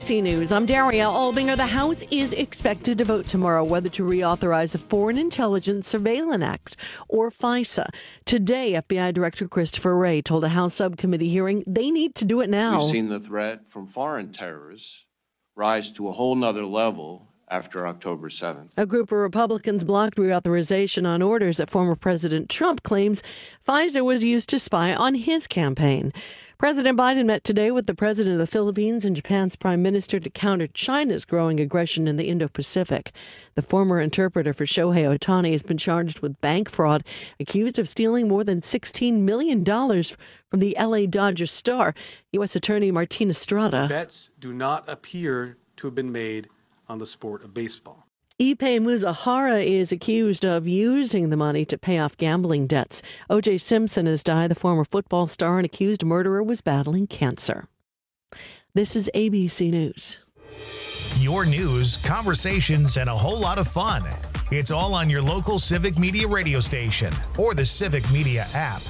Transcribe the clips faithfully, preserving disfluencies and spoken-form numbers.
C News, I'm Daria Albinger. The House is expected to vote tomorrow whether to reauthorize the Foreign Intelligence Surveillance Act, or FISA. Today, F B I Director Christopher Wray told a House subcommittee hearing they need to do it now. We've seen the threat from foreign terrorists rise to a whole nother level after October seventh. A group of Republicans blocked reauthorization on orders that former President Trump claims FISA was used to spy on his campaign. President Biden met today with the president of the Philippines and Japan's prime minister to counter China's growing aggression in the Indo-Pacific. The former interpreter for Shohei Ohtani has been charged with bank fraud, accused of stealing more than sixteen million dollars from the L A Dodgers star. U S Attorney Martin Estrada. Bets do not appear to have been made on the sport of baseball. Ipe Muzahara is accused of using the money to pay off gambling debts. O J Simpson has died. The former football star and accused murderer was battling cancer. This is A B C News. Your news, conversations, and a whole lot of fun. It's all on your local Civic Media radio station or the Civic Media app.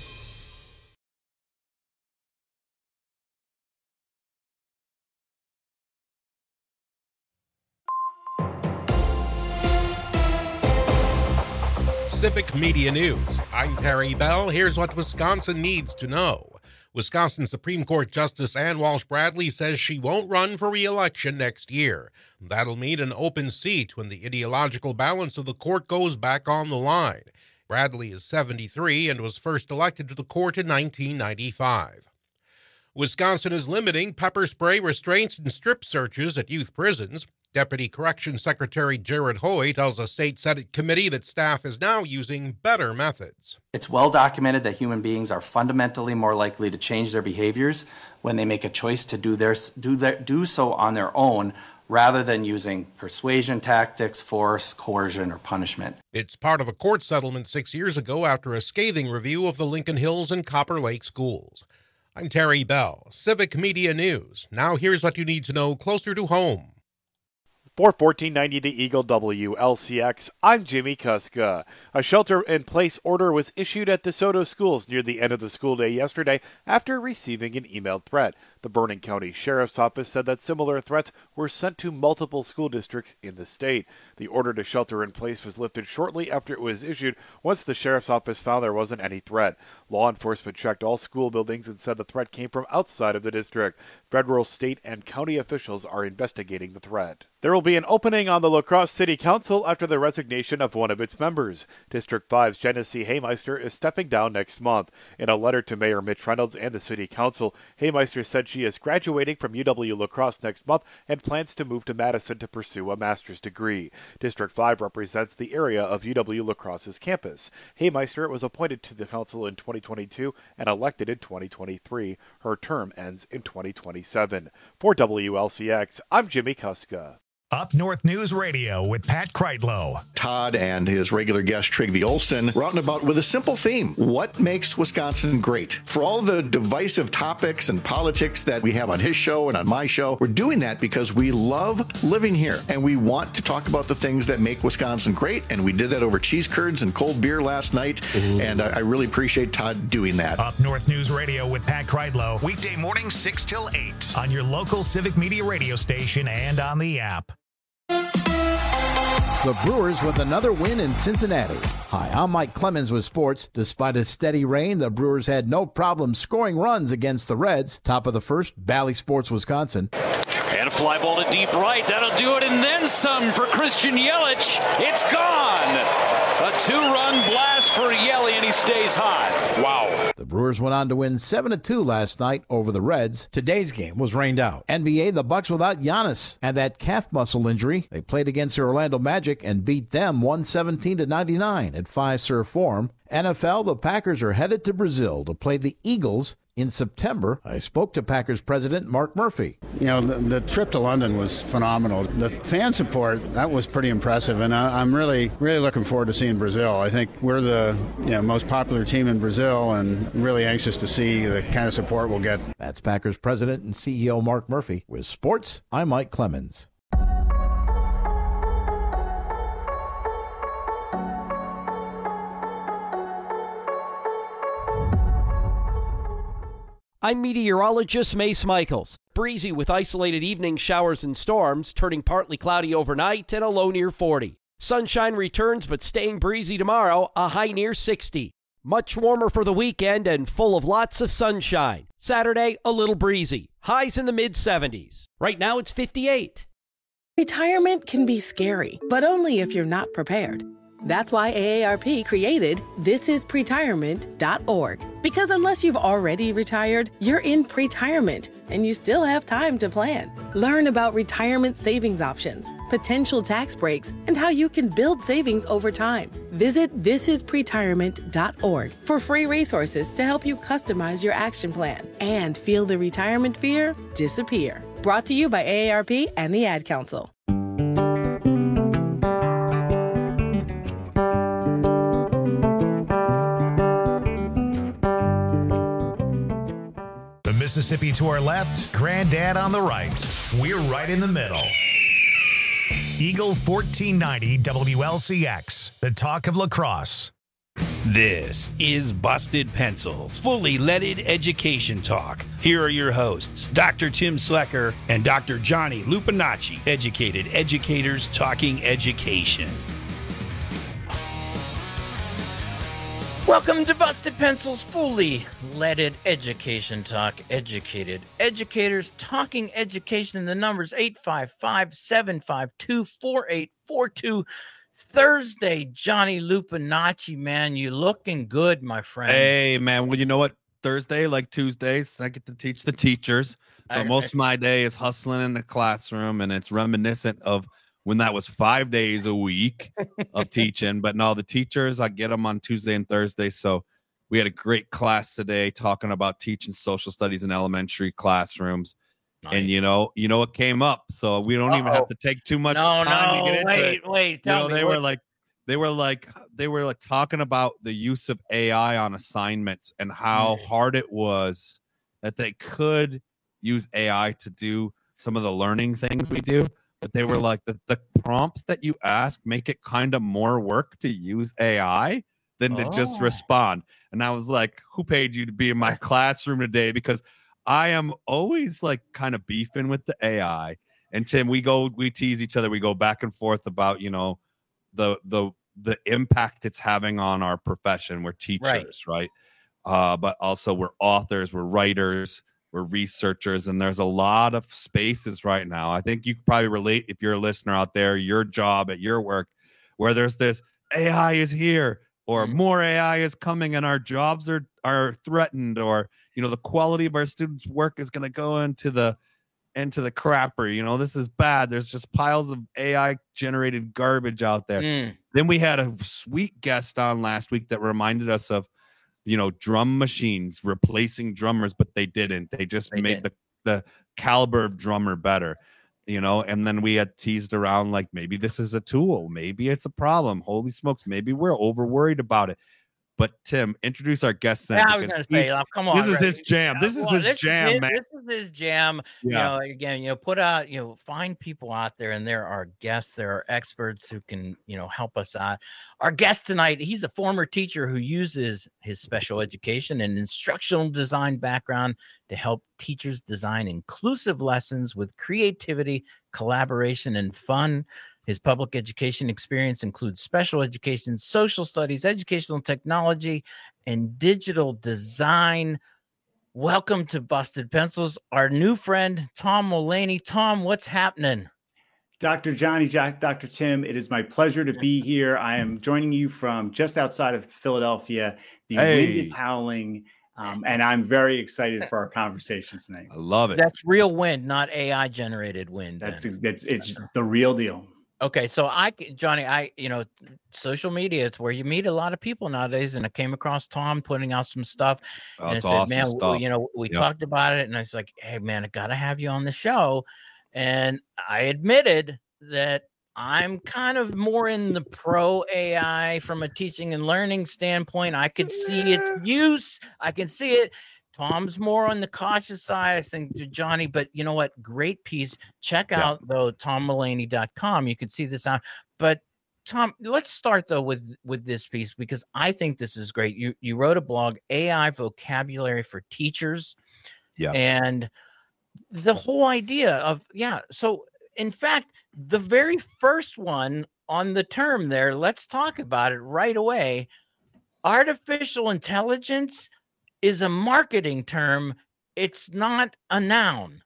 Civic Media News. I'm Terry Bell. Here's what Wisconsin needs to know. Wisconsin Supreme Court Justice Ann Walsh Bradley says she won't run for re-election next year. That'll mean an open seat when the ideological balance of the court goes back on the line. Bradley is seventy-three and was first elected to the court in nineteen ninety-five. Wisconsin is limiting pepper spray restraints and strip searches at youth prisons. Deputy Corrections Secretary Jared Hoy tells a state Senate committee that staff is now using better methods. It's well documented that human beings are fundamentally more likely to change their behaviors when they make a choice to do their, do their, do so on their own rather than using persuasion tactics, force, coercion, or punishment. It's part of a court settlement six years ago after a scathing review of the Lincoln Hills and Copper Lake schools. I'm Terry Bell, Civic Media News. Now here's what you need to know closer to home. For fourteen ninety The Eagle W L C X, I'm Jimmy Kuska. A shelter-in-place order was issued at DeSoto schools near the end of the school day yesterday after receiving an emailed threat. The Vernon County Sheriff's Office said that similar threats were sent to multiple school districts in the state. The order to shelter in place was lifted shortly after it was issued once the Sheriff's Office found there wasn't any threat. Law enforcement checked all school buildings and said the threat came from outside of the district. Federal, state, and county officials are investigating the threat. There will be an opening on the La Crosse City Council after the resignation of one of its members. District five's Genesee Haymeister is stepping down next month. In a letter to Mayor Mitch Reynolds and the City Council, Haymeister said she is graduating from U W La Crosse next month and plans to move to Madison to pursue a master's degree. District five represents the area of U W La Crosse's campus. Haymeister was appointed to the council in twenty twenty-two and elected in twenty twenty-three. Her term ends in twenty twenty-seven. For W L C X, I'm Jimmy Kuska. Up North News Radio with Pat Kreitlow. Todd and his regular guest Trygve Olsen were out and about with a simple theme. What makes Wisconsin great? For all the divisive topics and politics that we have on his show and on my show, we're doing that because we love living here and we want to talk about the things that make Wisconsin great. And we did that over cheese curds and cold beer last night. Mm. And I, I really appreciate Todd doing that. Up North News Radio with Pat Kreitlow. Weekday mornings six till eight on your local Civic Media radio station and on the app. The Brewers with another win in Cincinnati. Hi, I'm Mike Clemens with sports. Despite a steady rain, the Brewers had no problem scoring runs against the Reds. Top of the first, Bally Sports, Wisconsin. And a fly ball to deep right. That'll do it, and then some for Christian Yelich. It's gone. A two-run blast for Yelich, and he stays hot. Wow. The Brewers went on to win seven to two last night over the Reds. Today's game was rained out. N B A, the Bucks without Giannis and that calf muscle injury. They played against the Orlando Magic and beat them one seventeen to ninety-nine at Fiserv Forum. N F L, the Packers are headed to Brazil to play the Eagles in September. I spoke to Packers president Mark Murphy. You know, the, the trip to London was phenomenal. The fan support, that was pretty impressive, and I, I'm really, really looking forward to seeing Brazil. I think we're the you know, most popular team in Brazil, and really anxious to see the kind of support we'll get. That's Packers president and C E O Mark Murphy. With sports, I'm Mike Clemens. I'm meteorologist Mace Michaels. Breezy with isolated evening showers and storms, turning partly cloudy overnight and a low near forty. Sunshine returns but staying breezy tomorrow, a high near sixty. Much warmer for the weekend and full of lots of sunshine. Saturday, a little breezy. Highs in the mid seventies. Right now it's fifty-eight. Retirement can be scary, but only if you're not prepared. That's why A A R P created this is pretirement dot org. Because unless you've already retired, you're in pretirement, and you still have time to plan. Learn about retirement savings options, potential tax breaks, and how you can build savings over time. Visit this is pretirement dot org for free resources to help you customize your action plan and feel the retirement fear disappear. Brought to you by A A R P and the Ad Council. Mississippi to our left, Granddad on the right. We're right in the middle. Eagle fourteen ninety W L C X, the talk of lacrosse. This is Busted Pencils, fully leaded education talk. Here are your hosts, Doctor Tim Slecker and Doctor Johnny Lupinacci, educated educators talking education. Welcome to Busted Pencils, fully leaded education talk. Educated educators talking education. The number's eight five five, seven five two, four eight four two. Thursday, Johnny Lupinacci, man, you looking good, my friend. Hey, man. Well, you know what? Thursday, like Tuesdays, I get to teach the teachers. So I, most I, of my day is hustling in the classroom, and it's reminiscent of when that was five days a week of teaching. But no, the teachers, I get them on Tuesday and Thursday. So we had a great class today talking about teaching social studies in elementary classrooms. Nice. And, you know, you know what came up. So we don't Uh-oh. even have to take too much no, time no, to get into wait, it. Wait, tell you know, me. They what? were like, they were like, they were like talking about the use of A I on assignments and how mm. hard it was that they could use A I to do some of the learning things we do. But they were like, the, the prompts that you ask make it kind of more work to use A I than to oh. just respond. And I was like, who paid you to be in my classroom today? Because I am always like kind of beefing with the A I. And Tim, we go, we tease each other. We go back and forth about, you know, the, the, the impact it's having on our profession. We're teachers, right? right? Uh, but also we're authors, we're writers, we're researchers, and there's a lot of spaces right now. I think you could probably relate if you're a listener out there, your job at your work, where there's this A I is here, or mm-hmm. more A I is coming, and our jobs are are threatened, or you know the quality of our students' work is going to go into the into the crapper. You know this is bad. There's just piles of A I generated garbage out there. Mm. Then we had a sweet guest on last week that reminded us of, you know, drum machines replacing drummers, but they didn't. They just they made did. the the caliber of drummer better, you know. And then we had teased around like maybe this is a tool, maybe it's a problem. Holy smokes, maybe we're over worried about it. But Tim, introduce our guest then. Yeah, I was going to say, uh, come on. This is right? his jam. This is well, his this jam, is his, man. This is his jam. Yeah. You know, again, you know, put out, you know, find people out there, and there are guests, there are experts who can, you know, help us out. Our guest tonight, he's a former teacher who uses his special education and instructional design background to help teachers design inclusive lessons with creativity, collaboration, and fun. His public education experience includes special education, social studies, educational technology, and digital design. Welcome to Busted Pencils, our new friend, Tom Mullaney. Tom, what's happening? Doctor Johnny, Jack, Doctor Tim, it is my pleasure to be here. I am joining you from just outside of Philadelphia. The hey. wind is howling, um, and I'm very excited for our conversation tonight. I love it. That's real wind, not A I generated wind. That's that's it's the real deal. Okay, so I, Johnny, I, you know, social media, it's where you meet a lot of people nowadays. And I came across Tom putting out some stuff. Oh, and I said, awesome man, stuff. we, you know, we yep. talked about it. And I was like, hey, man, I got to have you on the show. And I admitted that I'm kind of more in the pro A I from a teaching and learning standpoint. I could see its use. I can see it. Tom's more on the cautious side, I think, to Johnny. But you know what? Great piece. Check out, yeah. though, tom mullaney dot com. You can see this out. But, Tom, let's start, though, with, with this piece, because I think this is great. You, you wrote a blog, A I Vocabulary for Teachers. Yeah. And the whole idea of, yeah. So in fact, the very first one on the term there, let's talk about it right away. Artificial intelligence is a marketing term. It's not a noun.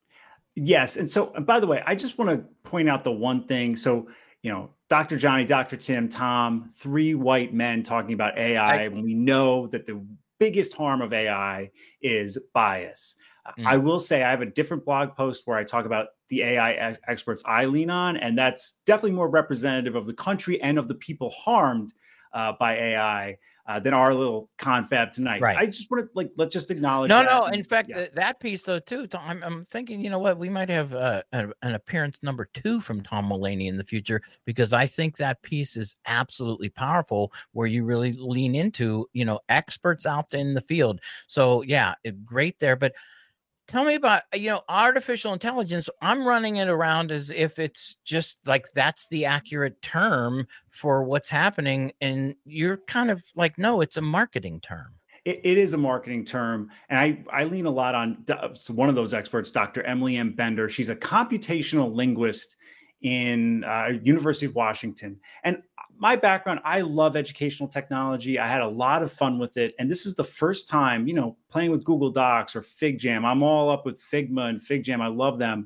Yes. And so, and by the way, I just want to point out the one thing. So, you know, Doctor Johnny, Doctor Tim, Tom, three white men talking about A I, I when we know that the biggest harm of A I is bias. Mm. I will say I have a different blog post where I talk about the A I ex- experts I lean on, and that's definitely more representative of the country and of the people harmed uh, by A I uh, than our little confab tonight. Right. I just want to like, let's just acknowledge No, that. no. And, in fact, yeah. th- that piece though too, Tom, I'm, I'm thinking, you know what, we might have uh, a, an appearance number two from Tom Mulaney in the future, because I think that piece is absolutely powerful, where you really lean into, you know, experts out in the field. So yeah, it, great there. But tell me about, you know, artificial intelligence. I'm running it around as if it's just like, that's the accurate term for what's happening. And you're kind of like, no, it's a marketing term. It, it is a marketing term. And I, I lean a lot on so one of those experts, Doctor Emily M. Bender. She's a computational linguist in uh, University of Washington. And my background, I love educational technology. I had a lot of fun with it. And this is the first time, you know, playing with Google Docs or FigJam. I'm all up with Figma and FigJam. I love them.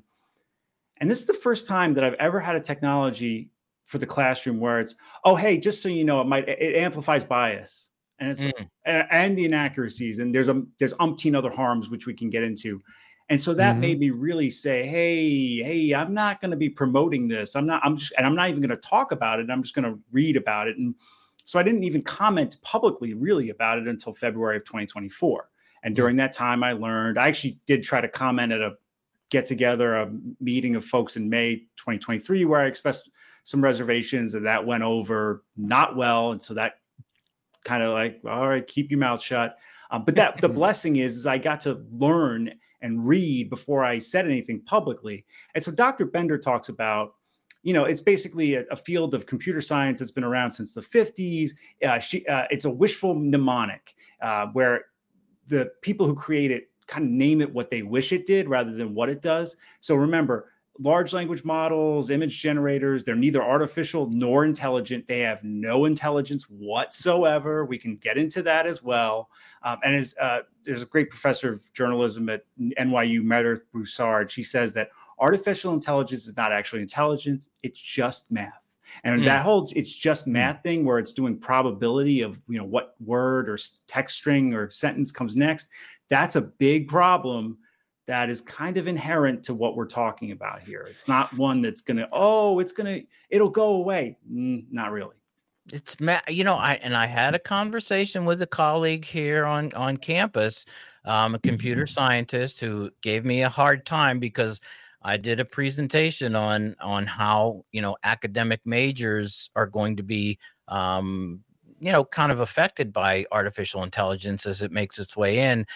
And this is the first time that I've ever had a technology for the classroom where it's, oh, hey, just so you know, it might, it amplifies bias. And it's, mm. and, and the inaccuracies. And there's a, there's umpteen other harms, which we can get into. And so that mm-hmm. made me really say, hey, hey, I'm not going to be promoting this. I'm not, I'm just, and I'm not even going to talk about it. I'm just going to read about it. And so I didn't even comment publicly really about it until February of twenty twenty-four. And during that time I learned, I actually did try to comment at a get together, a meeting of folks in May twenty twenty-three, where I expressed some reservations, and that went over not well. And so that kind of like, all right, keep your mouth shut. Um, but that the blessing is, is I got to learn and read before I said anything publicly. And so Doctor Bender talks about, you know, it's basically a, a field of computer science that's been around since the fifties. Uh, she, uh, it's a wishful mnemonic uh, where the people who create it kind of name it what they wish it did rather than what it does. So remember, large language models, image generators, they're neither artificial nor intelligent. They have no intelligence whatsoever. We can get into that as well. Um, and as uh, there's a great professor of journalism at N Y U, Meredith Broussard. She says that artificial intelligence is not actually intelligence. It's just math. And mm. that whole it's just math thing where it's doing probability of, you know, what word or text string or sentence comes next. That's a big problem that is kind of inherent to what we're talking about here. It's not one that's going to, oh, it's going to, it'll go away. Mm, not really. It's, you know, I, and I had a conversation with a colleague here on, on campus, um, a computer scientist who gave me a hard time because I did a presentation on, on how, you know, academic majors are going to be, um, you know, kind of affected by artificial intelligence as it makes its way in.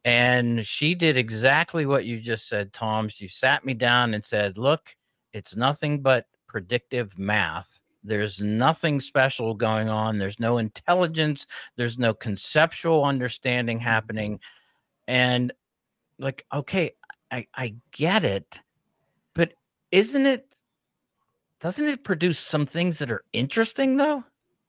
And she did exactly what you just said, Tom. She sat me down and said, look, it's nothing but predictive math. There's nothing special going on. There's no intelligence. There's no conceptual understanding happening. And like, okay, I, I get it, but isn't it, doesn't it produce some things that are interesting though?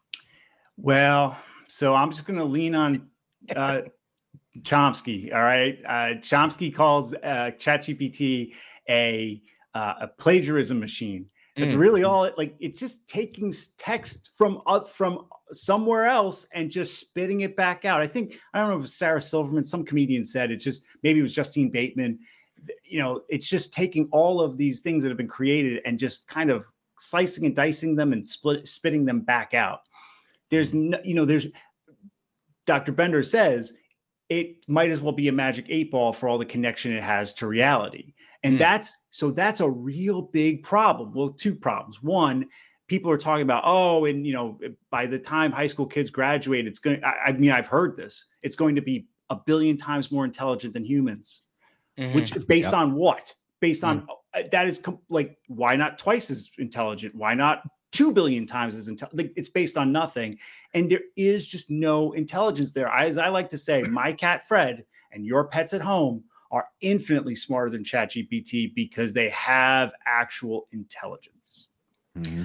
Well, so I'm just going to lean on, uh, Chomsky. All right. Uh, Chomsky calls uh, ChatGPT a, uh, a plagiarism machine. That's mm. really all it like. It's just taking text from up from somewhere else and just spitting it back out. I think, I don't know if Sarah Silverman, some comedian said it's just, maybe it was Justine Bateman. You know, it's just taking all of these things that have been created and just kind of slicing and dicing them and split, spitting them back out. There's no, you know, there's Doctor Bender says, it might as well be a magic eight ball for all the connection it has to reality. And mm. that's, so that's a real big problem. Well, two problems. One, people are talking about, oh, and you know, by the time high school kids graduate, it's going to, I, I mean, I've heard this, it's going to be a billion times more intelligent than humans, mm-hmm. which based yep. on what? Based on, mm. that is com- like, why not twice as intelligent? Why not two billion times as intelligent? Like, it's based on nothing. And there is just no intelligence there. As I like to say, my cat Fred and your pets at home are infinitely smarter than ChatGPT because they have actual intelligence. Mm-hmm.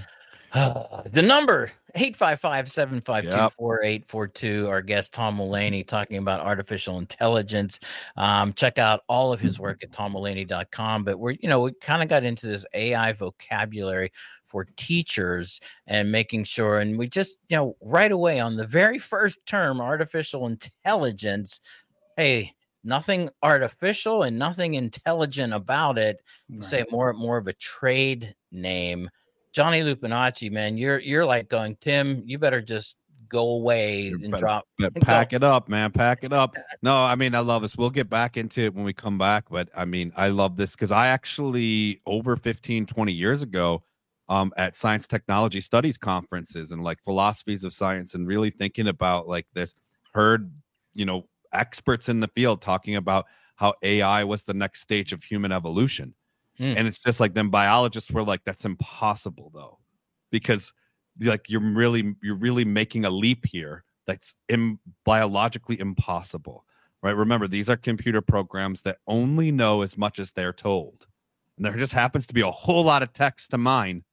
The number, eight five five, seven five two, four eight four two. Our guest, Tom Mullaney, talking about artificial intelligence. Um, check out all of his work at tom mullaney dot com. But we're, you know, we kind of got into this A I vocabulary for teachers and making sure, and we just, you know, right away on the very first term, artificial intelligence, hey, nothing artificial and nothing intelligent about it. Right. Say more, more of a trade name. Johnny Lupinacci, man, you're you're like going, Tim, you better just go away and better, drop. Pack go. it up, man. Pack it up. No, I mean, I love this. We'll get back into it when we come back. But I mean, I love this because I actually, over fifteen, twenty years ago, um, at science technology studies conferences and like philosophies of science and really thinking about like this, heard, you know, experts in the field talking about how A I was the next stage of human evolution. Mm. And it's just like them biologists were like, that's impossible though, because like you're really you're really making a leap here that's Im- biologically impossible, right? Remember, these are computer programs that only know as much as they're told, and there just happens to be a whole lot of text to mine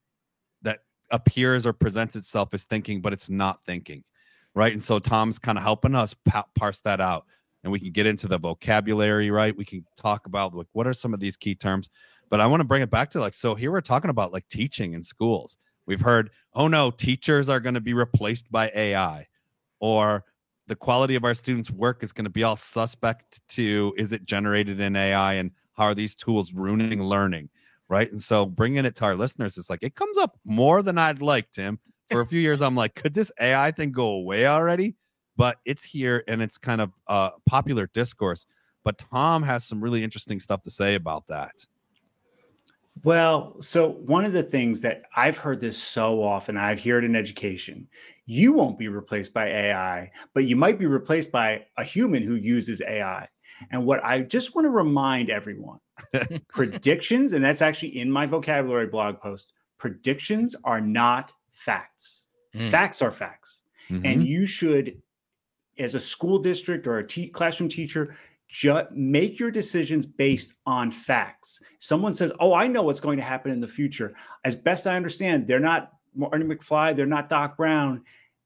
that appears or presents itself as thinking, but it's not thinking, right? And so Tom's kind of helping us pa- parse that out. And we can get into the vocabulary, right? We can talk about like what are some of these key terms, but I want to bring it back to like, so here we're talking about like teaching in schools. We've heard, oh no, teachers are going to be replaced by A I, or the quality of our students' work is going to be all suspect to, is it generated in A I, and how are these tools ruining learning, right? And so bringing it to our listeners is like, it comes up more than I'd like, Tim. For a few years, I'm like, could this A I thing go away already? But it's here and it's kind of uh, popular discourse. But Tom has some really interesting stuff to say about that. Well, so one of the things that I've heard this so often, I hear it in education, you won't be replaced by A I, but you might be replaced by a human who uses A I. And what I just want to remind everyone, predictions, and that's actually in my vocabulary blog post, predictions are not facts. Mm. Facts are facts. Mm-hmm. And you should, as a school district or a te- classroom teacher, just make your decisions based on facts. Someone says, oh, I know what's going to happen in the future. As best I understand, they're not Marty McFly, they're not Doc Brown.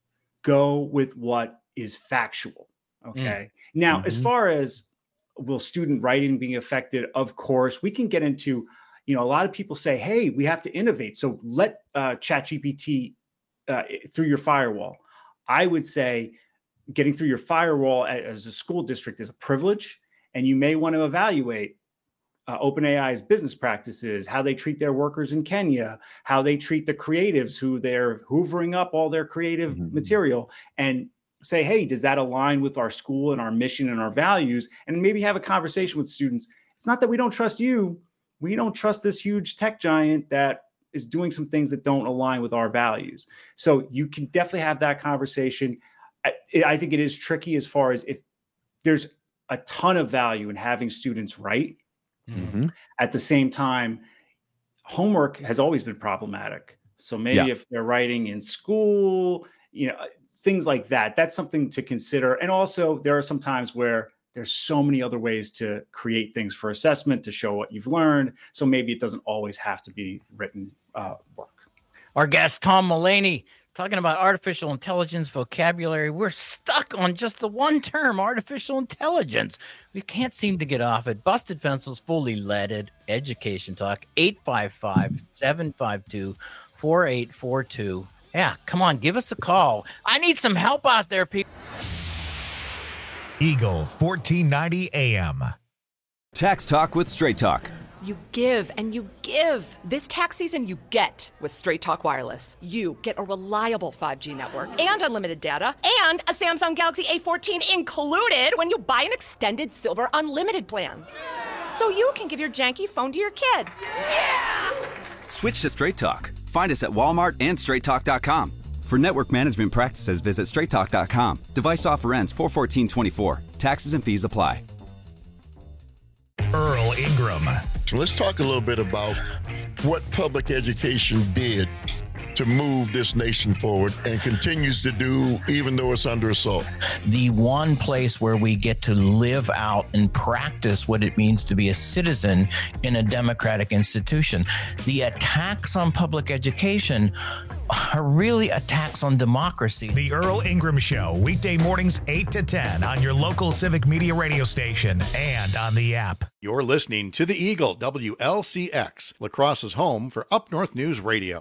Go with what is factual. Okay. Mm. Now, mm-hmm. as far as will student writing being affected, of course, we can get into, you know, a lot of people say, hey, we have to innovate. So let uh, ChatGPT uh, through your firewall. I would say, getting through your firewall as a school district is a privilege, and you may want to evaluate uh, OpenAI's business practices, how they treat their workers in Kenya, how they treat the creatives who they're hoovering up all their creative mm-hmm. material, and say, hey, does that align with our school and our mission and our values? And maybe have a conversation with students. It's not that we don't trust you. We don't trust this huge tech giant that is doing some things that don't align with our values. So you can definitely have that conversation. I, I think it is tricky as far as if there's a ton of value in having students write. Mm-hmm. At the same time, homework has always been problematic. So maybe yeah. if they're writing in school, you know, things like that, that's something to consider. And also there are some times where there's so many other ways to create things for assessment to show what you've learned. So maybe it doesn't always have to be written uh, work. Our guest, Tom Mullaney, talking about artificial intelligence vocabulary. We're stuck on just the one term, artificial intelligence. We can't seem to get off it. Busted Pencils, fully leaded education talk, eight five five, seven five two, four eight four two. Yeah, come on, give us a call. I need some help out there, people. Eagle fourteen ninety A M. Tax Talk with Straight Talk. You give and you give. This tax season, you get with Straight Talk Wireless. You get a reliable five G network and unlimited data and a Samsung Galaxy A fourteen included when you buy an extended Silver Unlimited plan. So you can give your janky phone to your kid. Yeah! Switch to Straight Talk. Find us at Walmart and straight talk dot com. For network management practices, visit straight talk dot com. Device offer ends four fourteen twenty-four. Taxes and fees apply. Earl Ingram. So let's talk a little bit about what public education did to move this nation forward and continues to do, even though it's under assault. The one place where we get to live out and practice what it means to be a citizen in a democratic institution. The attacks on public education are really attacks on democracy. The Earl Ingram Show, weekday mornings eight to ten on your local Civic Media radio station and on the app. You're listening to the Eagle, W L C X, La Crosse's home for Up North News Radio.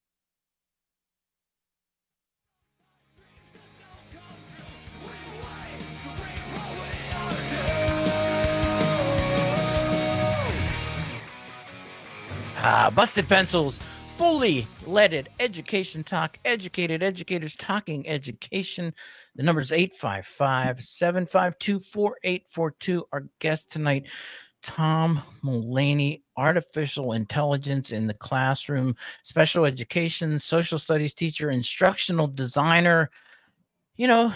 Ah, Busted Pencils, fully leaded education talk, educated educators talking education. The number is eight five five, seven five two, four eight four two. Our guest tonight, Tom Mullaney, artificial intelligence in the classroom, special education, social studies teacher, instructional designer. You know,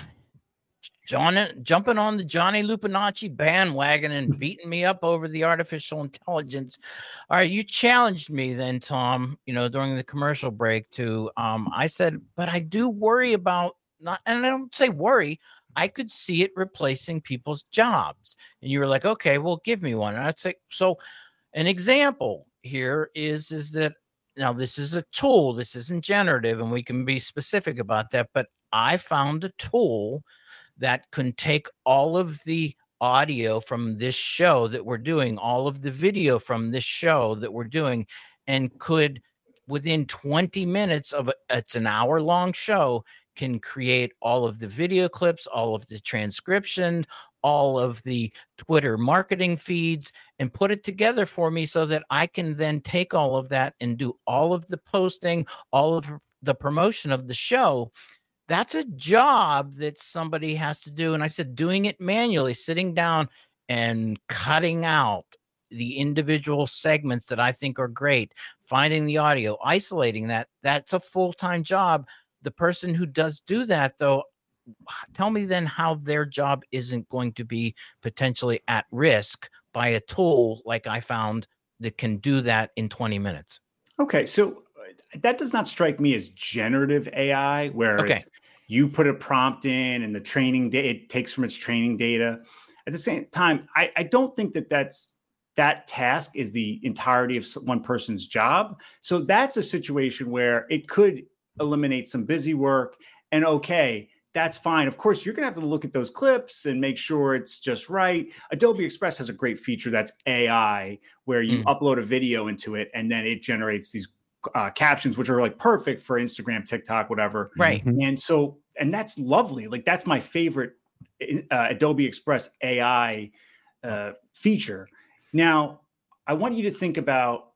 John, jumping on the Johnny Lupinacci bandwagon and beating me up over the artificial intelligence. All right, you challenged me then, Tom, you know, during the commercial break to, um, I said, but I do worry about, not, and I don't say worry, I could see it replacing people's jobs. And you were like, okay, well, give me one. And I'd say, so an example here is, is that, now this is a tool, this isn't generative, and we can be specific about that, but I found a tool that can take all of the audio from this show that we're doing, all of the video from this show that we're doing, and could, within twenty minutes of a, it's an hour long show, can create all of the video clips, all of the transcription, all of the Twitter marketing feeds, and put it together for me so that I can then take all of that and do all of the posting, all of the promotion of the show. That's a job that somebody has to do. And I said, doing it manually, sitting down and cutting out the individual segments that I think are great, finding the audio, isolating that, that's a full-time job. The person who does do that, though, tell me then how their job isn't going to be potentially at risk by a tool like I found that can do that in twenty minutes. Okay, so that does not strike me as generative A I, where Okay. it's, you put a prompt in and the training data, it takes from its training data. At the same time, I, I don't think that that's, that task is the entirety of one person's job. So that's a situation where it could eliminate some busy work, and okay, that's fine. Of course, you're going to have to look at those clips and make sure it's just right. Adobe Express has a great feature that's A I, where you Mm. upload a video into it and then it generates these uh, captions, which are like perfect for Instagram, TikTok, whatever. Right. And so, and that's lovely. Like that's my favorite uh, Adobe Express A I uh, feature. Now, I want you to think about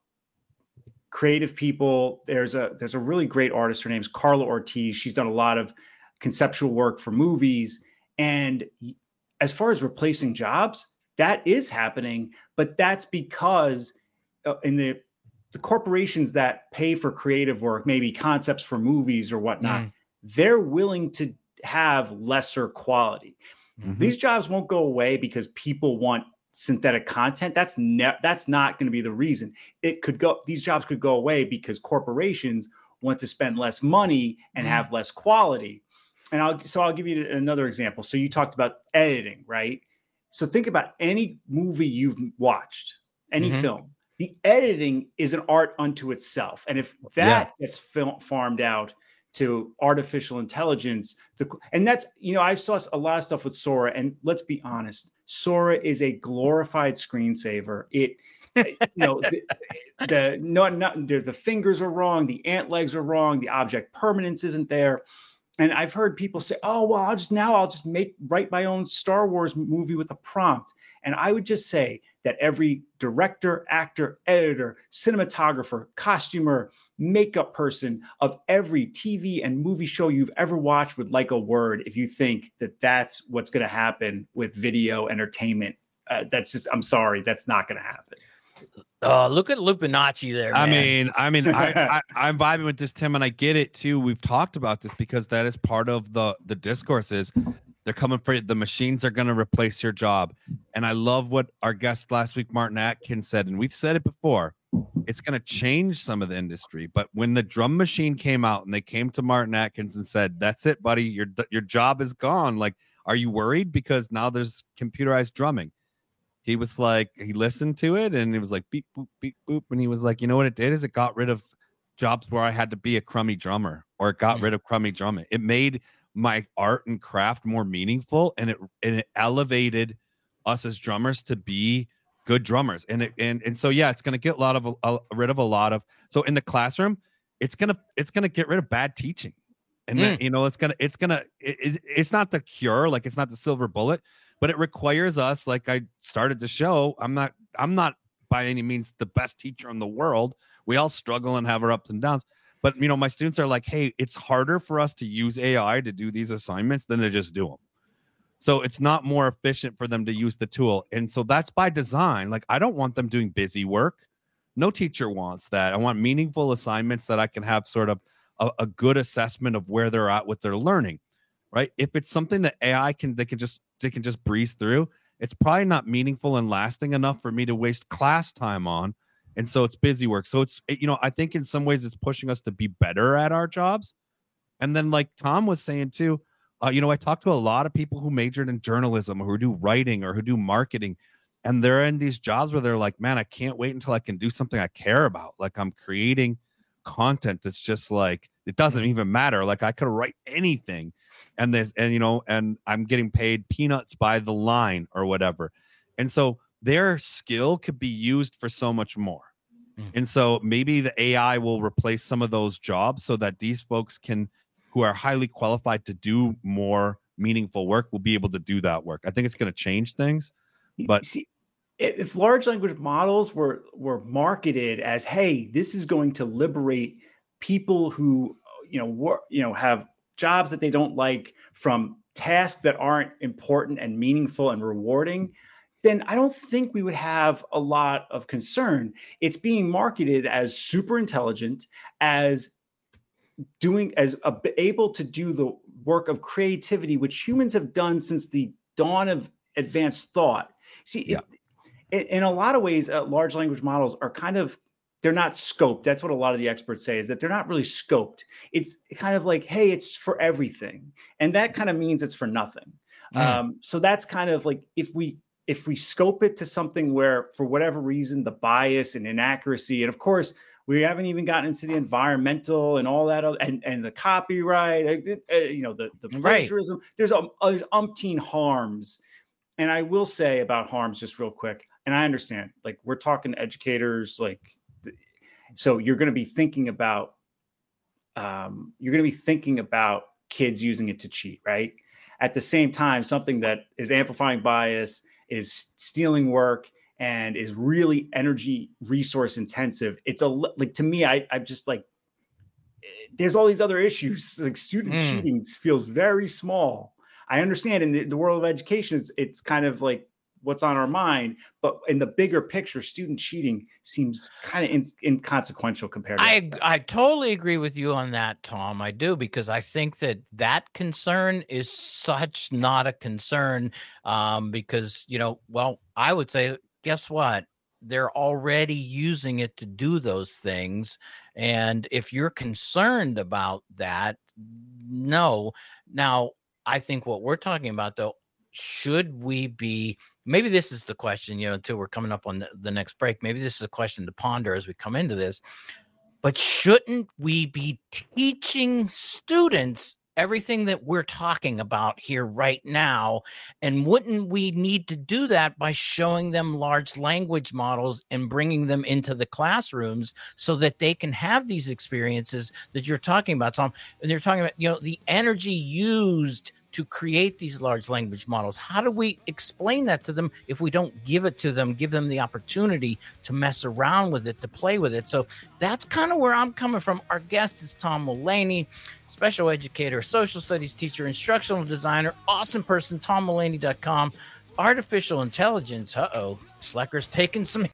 creative people. There's a there's a really great artist. Her name's Carla Ortiz. She's done a lot of conceptual work for movies. And as far as replacing jobs, that is happening. But that's because uh, in the the corporations that pay for creative work, maybe concepts for movies or whatnot, Mm. they're willing to have lesser quality. Mm-hmm. These jobs won't go away because people want synthetic content. That's ne- that's not going to be the reason. It could go. These jobs could go away because corporations want to spend less money and have less quality. And I'll so I'll give you another example. So you talked about editing, right? So think about any movie you've watched, any Mhm. film. The editing is an art unto itself, and if that gets fil- farmed out to artificial intelligence, the, and that's, you know, I saw a lot of stuff with Sora, and let's be honest, Sora is a glorified screensaver. It, you know, the, the no, not the, the fingers are wrong, the ant legs are wrong, the object permanence isn't there. And I've heard people say, "Oh, well, I'll just now I'll just make write my own Star Wars movie with a prompt." And I would just say that every director, actor, editor, cinematographer, costumer, makeup person of every T V and movie show you've ever watched would like a word if you think that that's what's going to happen with video entertainment. Uh, that's just, I'm sorry, that's not going to happen. Oh, look at Lupinacci there, I man. mean, I mean, I, I, I'm vibing with this, Tim, and I get it too. We've talked about this because that is part of the the discourse. Is they're coming for you. The machines are going to replace your job, and I love what our guest last week, Martin Atkins, said, and we've said it before. it's going to change some of the industry. But when the drum machine came out and they came to Martin Atkins and said, that's it, buddy, your your job is gone. Like, are you worried? Because now there's computerized drumming. He was like, he listened to it and it was like beep, boop, beep, boop. And he was like, you know what it did is it got rid of jobs where I had to be a crummy drummer, or it got mm. rid of crummy drumming. It made my art and craft more meaningful, and it and it elevated us as drummers to be good drummers. And it and and so yeah, it's gonna get a lot of uh, rid of a lot of so in the classroom, it's gonna it's gonna get rid of bad teaching, and mm. then, you know it's gonna it's gonna it, it, it's not the cure, like it's not the silver bullet, but it requires us. Like I started to show, I'm not I'm not by any means the best teacher in the world. We all struggle and have our ups and downs. But, you know, my students are like, hey, it's harder for us to use A I to do these assignments than to just do them. So it's not more efficient for them to use the tool. And so that's by design. Like, I don't want them doing busy work. No teacher wants that. I want meaningful assignments that I can have sort of a, a good assessment of where they're at with their learning, right? If it's something that A I can, they can just, they can just breeze through, it's probably not meaningful and lasting enough for me to waste class time on. And so it's busy work. So it's, you know, I think in some ways it's pushing us to be better at our jobs. And then like Tom was saying too, uh, you know, I talked to a lot of people who majored in journalism or who do writing or who do marketing. And they're in these jobs where they're like, man, I can't wait until I can do something I care about. Like I'm creating content that's just like, it doesn't even matter. Like I could write anything. And this, and, you know, and I'm getting paid peanuts by the line or whatever. And so their skill could be used for so much more. Mm. And so maybe the A I will replace some of those jobs so that these folks can, who are highly qualified to do more meaningful work, will be able to do that work. I think it's going to change things. But see, if large language models were, were marketed as, hey, this is going to liberate people who, you know, work, you know, have jobs that they don't like from tasks that aren't important and meaningful and rewarding, then I don't think we would have a lot of concern. It's being marketed as super intelligent, as doing, as a, able to do the work of creativity, which humans have done since the dawn of advanced thought. See, yeah. it, in a lot of ways, uh, large language models are kind of, they're not scoped. That's what a lot of the experts say, is that they're not really scoped. It's kind of like, hey, it's for everything. And that kind of means it's for nothing. Mm. Um, so that's kind of like, if we, if we scope it to something where, for whatever reason, the bias and inaccuracy, and of course, we haven't even gotten into the environmental and all that, other, and, and the copyright, uh, you know, the, the plagiarism, right. there's, um, there's umpteen harms. And I will say about harms just real quick, and I understand, like we're talking educators, like, so you're going to be thinking about, um, you're going to be thinking about kids using it to cheat, right? At the same time, something that is amplifying bias, is stealing work, and is really energy resource intensive. It's a, like, to me, I, I'm just like, there's all these other issues. Like student mm. cheating feels very small. I understand in the, the world of education, it's, it's kind of like what's on our mind, but in the bigger picture, student cheating seems kind of in, inconsequential compared to I that. I totally agree with you on that, Tom. I do, because I think that that concern is such not a concern, um, because, you know, well, I would say, guess what? They're already using it to do those things. And if you're concerned about that, no. Now, I think what we're talking about, though, should we be, maybe this is the question, you know, until we're coming up on the, the next break, maybe this is a question to ponder as we come into this, but shouldn't we be teaching students everything that we're talking about here right now? And wouldn't we need to do that by showing them large language models and bringing them into the classrooms so that they can have these experiences that you're talking about, Tom? And you're talking about, you know, the energy used to create these large language models. How do we explain that to them if we don't give it to them, give them the opportunity to mess around with it, to play with it? So that's kind of where I'm coming from. Our guest is Tom Mullaney, special educator, social studies teacher, instructional designer, awesome person, tom mullaney dot com. Artificial intelligence, uh-oh, Slecker's taking some...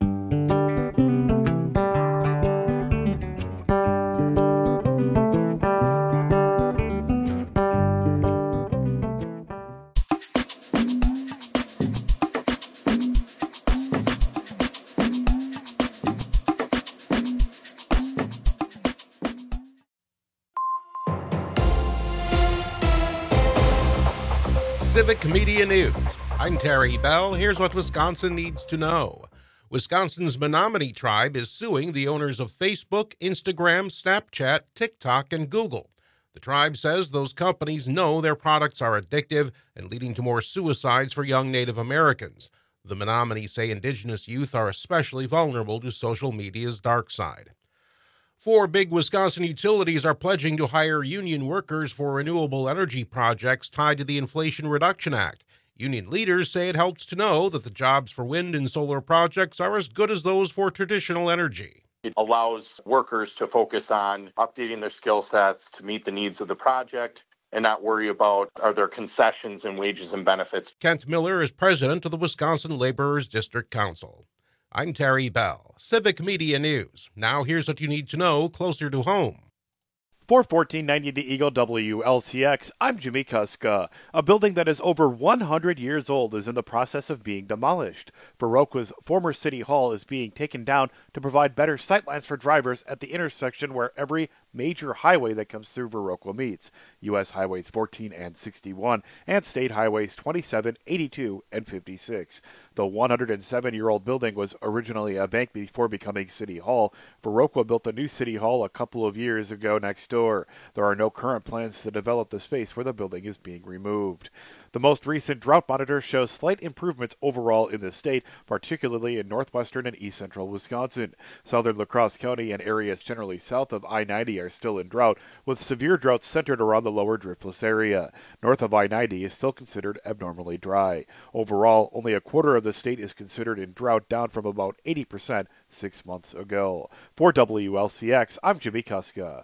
Civic Media News. I'm Terry Bell. Here's what Wisconsin needs to know. Wisconsin's Menominee Tribe is suing the owners of Facebook, Instagram, Snapchat, TikTok, and Google. The tribe says those companies know their products are addictive and leading to more suicides for young Native Americans. The Menominee say Indigenous youth are especially vulnerable to social media's dark side. Four big Wisconsin utilities are pledging to hire union workers for renewable energy projects tied to the Inflation Reduction Act. Union leaders say it helps to know that the jobs for wind and solar projects are as good as those for traditional energy. It allows workers to focus on updating their skill sets to meet the needs of the project and not worry about are there concessions in wages and benefits. Kent Miller is president of the Wisconsin Laborers District Council. I'm Terry Bell, Civic Media News. Now here's what you need to know closer to home. For fourteen ninety The Eagle W L C X, I'm Jimmy Kuska. A building that is over one hundred years old is in the process of being demolished. Viroqua's former city hall is being taken down to provide better sightlines for drivers at the intersection where every major highway that comes through Viroqua meets, U S Highways fourteen and sixty-one, and State Highways twenty-seven, eighty-two, and fifty-six. The one hundred seven-year-old building was originally a bank before becoming City Hall. Viroqua built a new City Hall a couple of years ago next door. There are no current plans to develop the space where the building is being removed. The most recent drought monitor shows slight improvements overall in the state, particularly in northwestern and east central Wisconsin. Southern La Crosse County and areas generally south of I ninety are still in drought, with severe droughts centered around the lower Driftless area. North of I ninety is still considered abnormally dry. Overall, only a quarter of the state is considered in drought, down from about eighty percent six months ago. For W L C X, I'm Jimmy Kuska.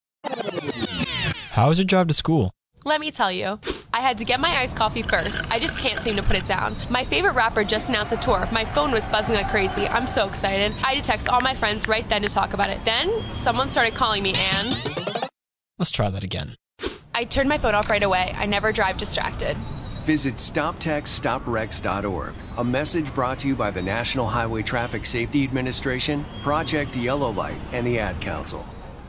How is your drive to school? Let me tell you, I had to get my iced coffee first. I just can't seem to put it down. My favorite rapper just announced a tour. My phone was buzzing like crazy. I'm so excited. I had to text all my friends right then to talk about it. Then, someone started calling me and... Let's try that again. I turned my phone off right away. I never drive distracted. Visit stop text stop wrecks dot org. A message brought to you by the National Highway Traffic Safety Administration, Project Yellow Light, and the Ad Council.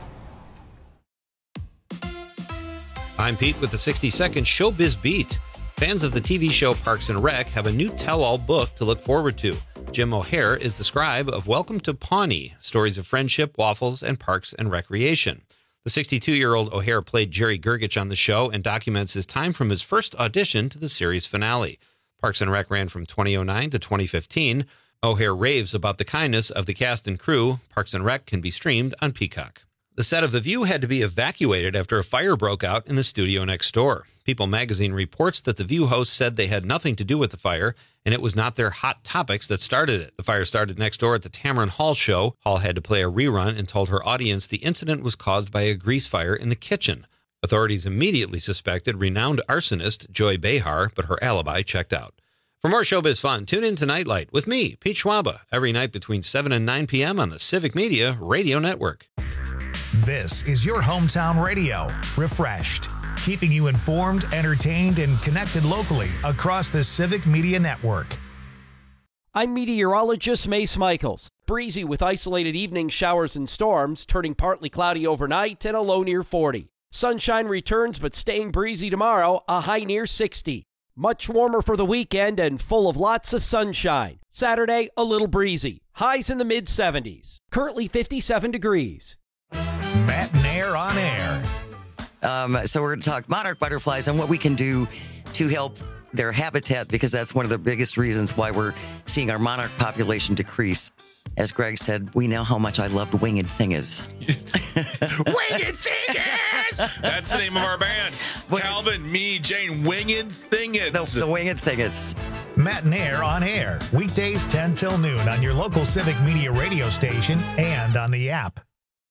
I'm Pete with the sixty second Showbiz Beat. Fans of the T V show Parks and Rec have a new tell-all book to look forward to. Jim O'Hare is the scribe of Welcome to Pawnee, stories of friendship, waffles, and parks and recreation. The sixty-two-year-old O'Hare played Jerry Gergich on the show and documents his time from his first audition to the series finale. Parks and Rec ran from twenty oh nine to twenty fifteen. O'Hare raves about the kindness of the cast and crew. Parks and Rec can be streamed on Peacock. The set of The View had to be evacuated after a fire broke out in the studio next door. People magazine reports that The View hosts said they had nothing to do with the fire, and it was not their hot topics that started it. The fire started next door at the Tamron Hall show. Hall had to play a rerun and told her audience the incident was caused by a grease fire in the kitchen. Authorities immediately suspected renowned arsonist Joy Behar, but her alibi checked out. For more showbiz fun, tune in to Nightlight with me, Pete Schwaba, every night between seven and nine p.m. on the Civic Media Radio Network. This is your hometown radio, refreshed, keeping you informed, entertained, and connected locally across the Civic Media Network. I'm meteorologist Mace Michaels. Breezy with isolated evening showers and storms, turning partly cloudy overnight and a low near forty. Sunshine returns, but staying breezy tomorrow, a high near sixty. Much warmer for the weekend and full of lots of sunshine. Saturday, a little breezy. Highs in the mid seventies. Currently fifty-seven degrees. Matt and Air on Air. Um, so we're going to talk monarch butterflies and what we can do to help their habitat, because that's one of the biggest reasons why we're seeing our monarch population decrease. As Greg said, we know how much I loved Winged Thingers. Winged Thingers! That's the name of our band. Calvin, me, Jane, Winged Thingers. The, the Winged Thingers. Matt and Air on Air. Weekdays ten till noon on your local Civic Media radio station and on the app.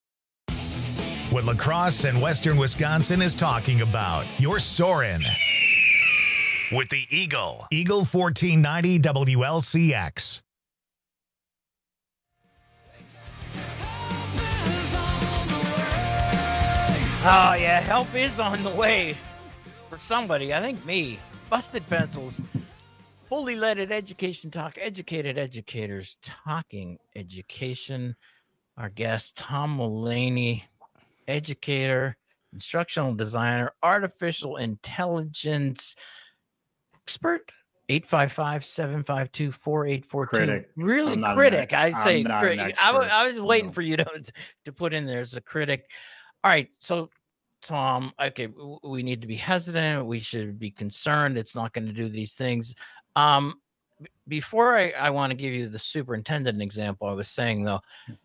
What La Crosse and Western Wisconsin is talking about. You're soaring with the Eagle. Eagle fourteen ninety W L C X. Oh, yeah, help is on the way for somebody. I think me. Busted Pencils. Fully leaded education talk. Educated educators talking education. Our guest, Tom Mullaney, educator, instructional designer, artificial intelligence expert? eight five five, seven five two, four eight four two. Critic. Really, I'm not critic. an- I say I'm not critic. an I, wa- expert. I was waiting No. for you to, to put in there as a critic. All right. So, Tom, okay, w- we need to be hesitant. We should be concerned. It's not going to do these things. Um, b- before I, I want to give you the superintendent example, I was saying, though,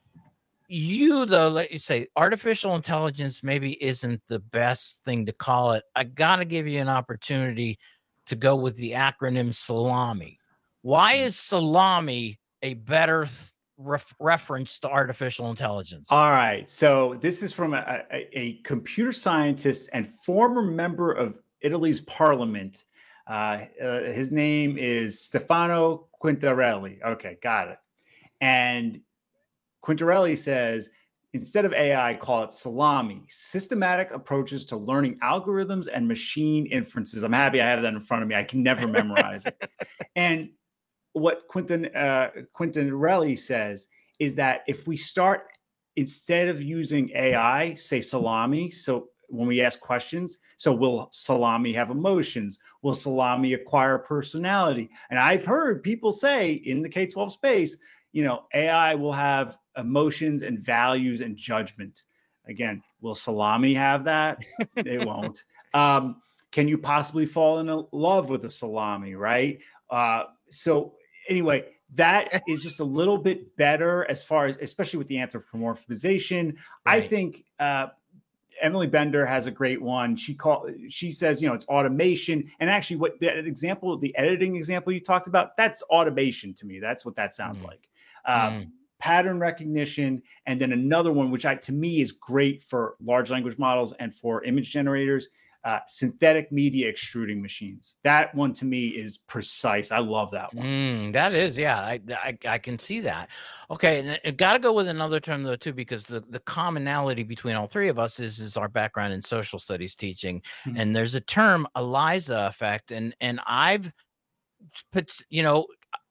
you, though, let you say artificial intelligence maybe isn't the best thing to call it. I got to give you an opportunity to go with the acronym SALAMI. Why is SALAMI a better th- ref- reference to artificial intelligence? All right. So this is from a, a, a computer scientist and former member of Italy's parliament. Uh, uh, his name is Stefano Quintarelli. Okay, got it. And Quintarelli says, instead of A I, call it SALAMI, systematic approaches to learning algorithms and machine inferences. I'm happy I have that in front of me. I can never memorize it. And what Quintin uh, Quintarelli says is that if we start, instead of using A I, say SALAMI, so when we ask questions, so will SALAMI have emotions? Will SALAMI acquire personality? And I've heard people say in the K twelve space, you know, A I will have emotions and values and judgment. Again, will SALAMI have that? It won't. Um, can you possibly fall in love with a SALAMI, right? Uh, so anyway, that is just a little bit better as far as, especially with the anthropomorphization. Right. I think uh, Emily Bender has a great one. She call she says, you know, it's automation. And actually, what that example, the editing example you talked about, that's automation to me. That's what that sounds mm. like. Um, mm. Pattern recognition, and then another one, which I to me is great for large language models and for image generators, uh, synthetic media extruding machines. That one to me is precise. I love that one. Mm, that is, yeah, I, I I can see that. Okay, and I got to go with another term though too, because the, the commonality between all three of us is is our background in social studies teaching, mm-hmm. and there's a term, ELIZA effect, and and I've put, you know.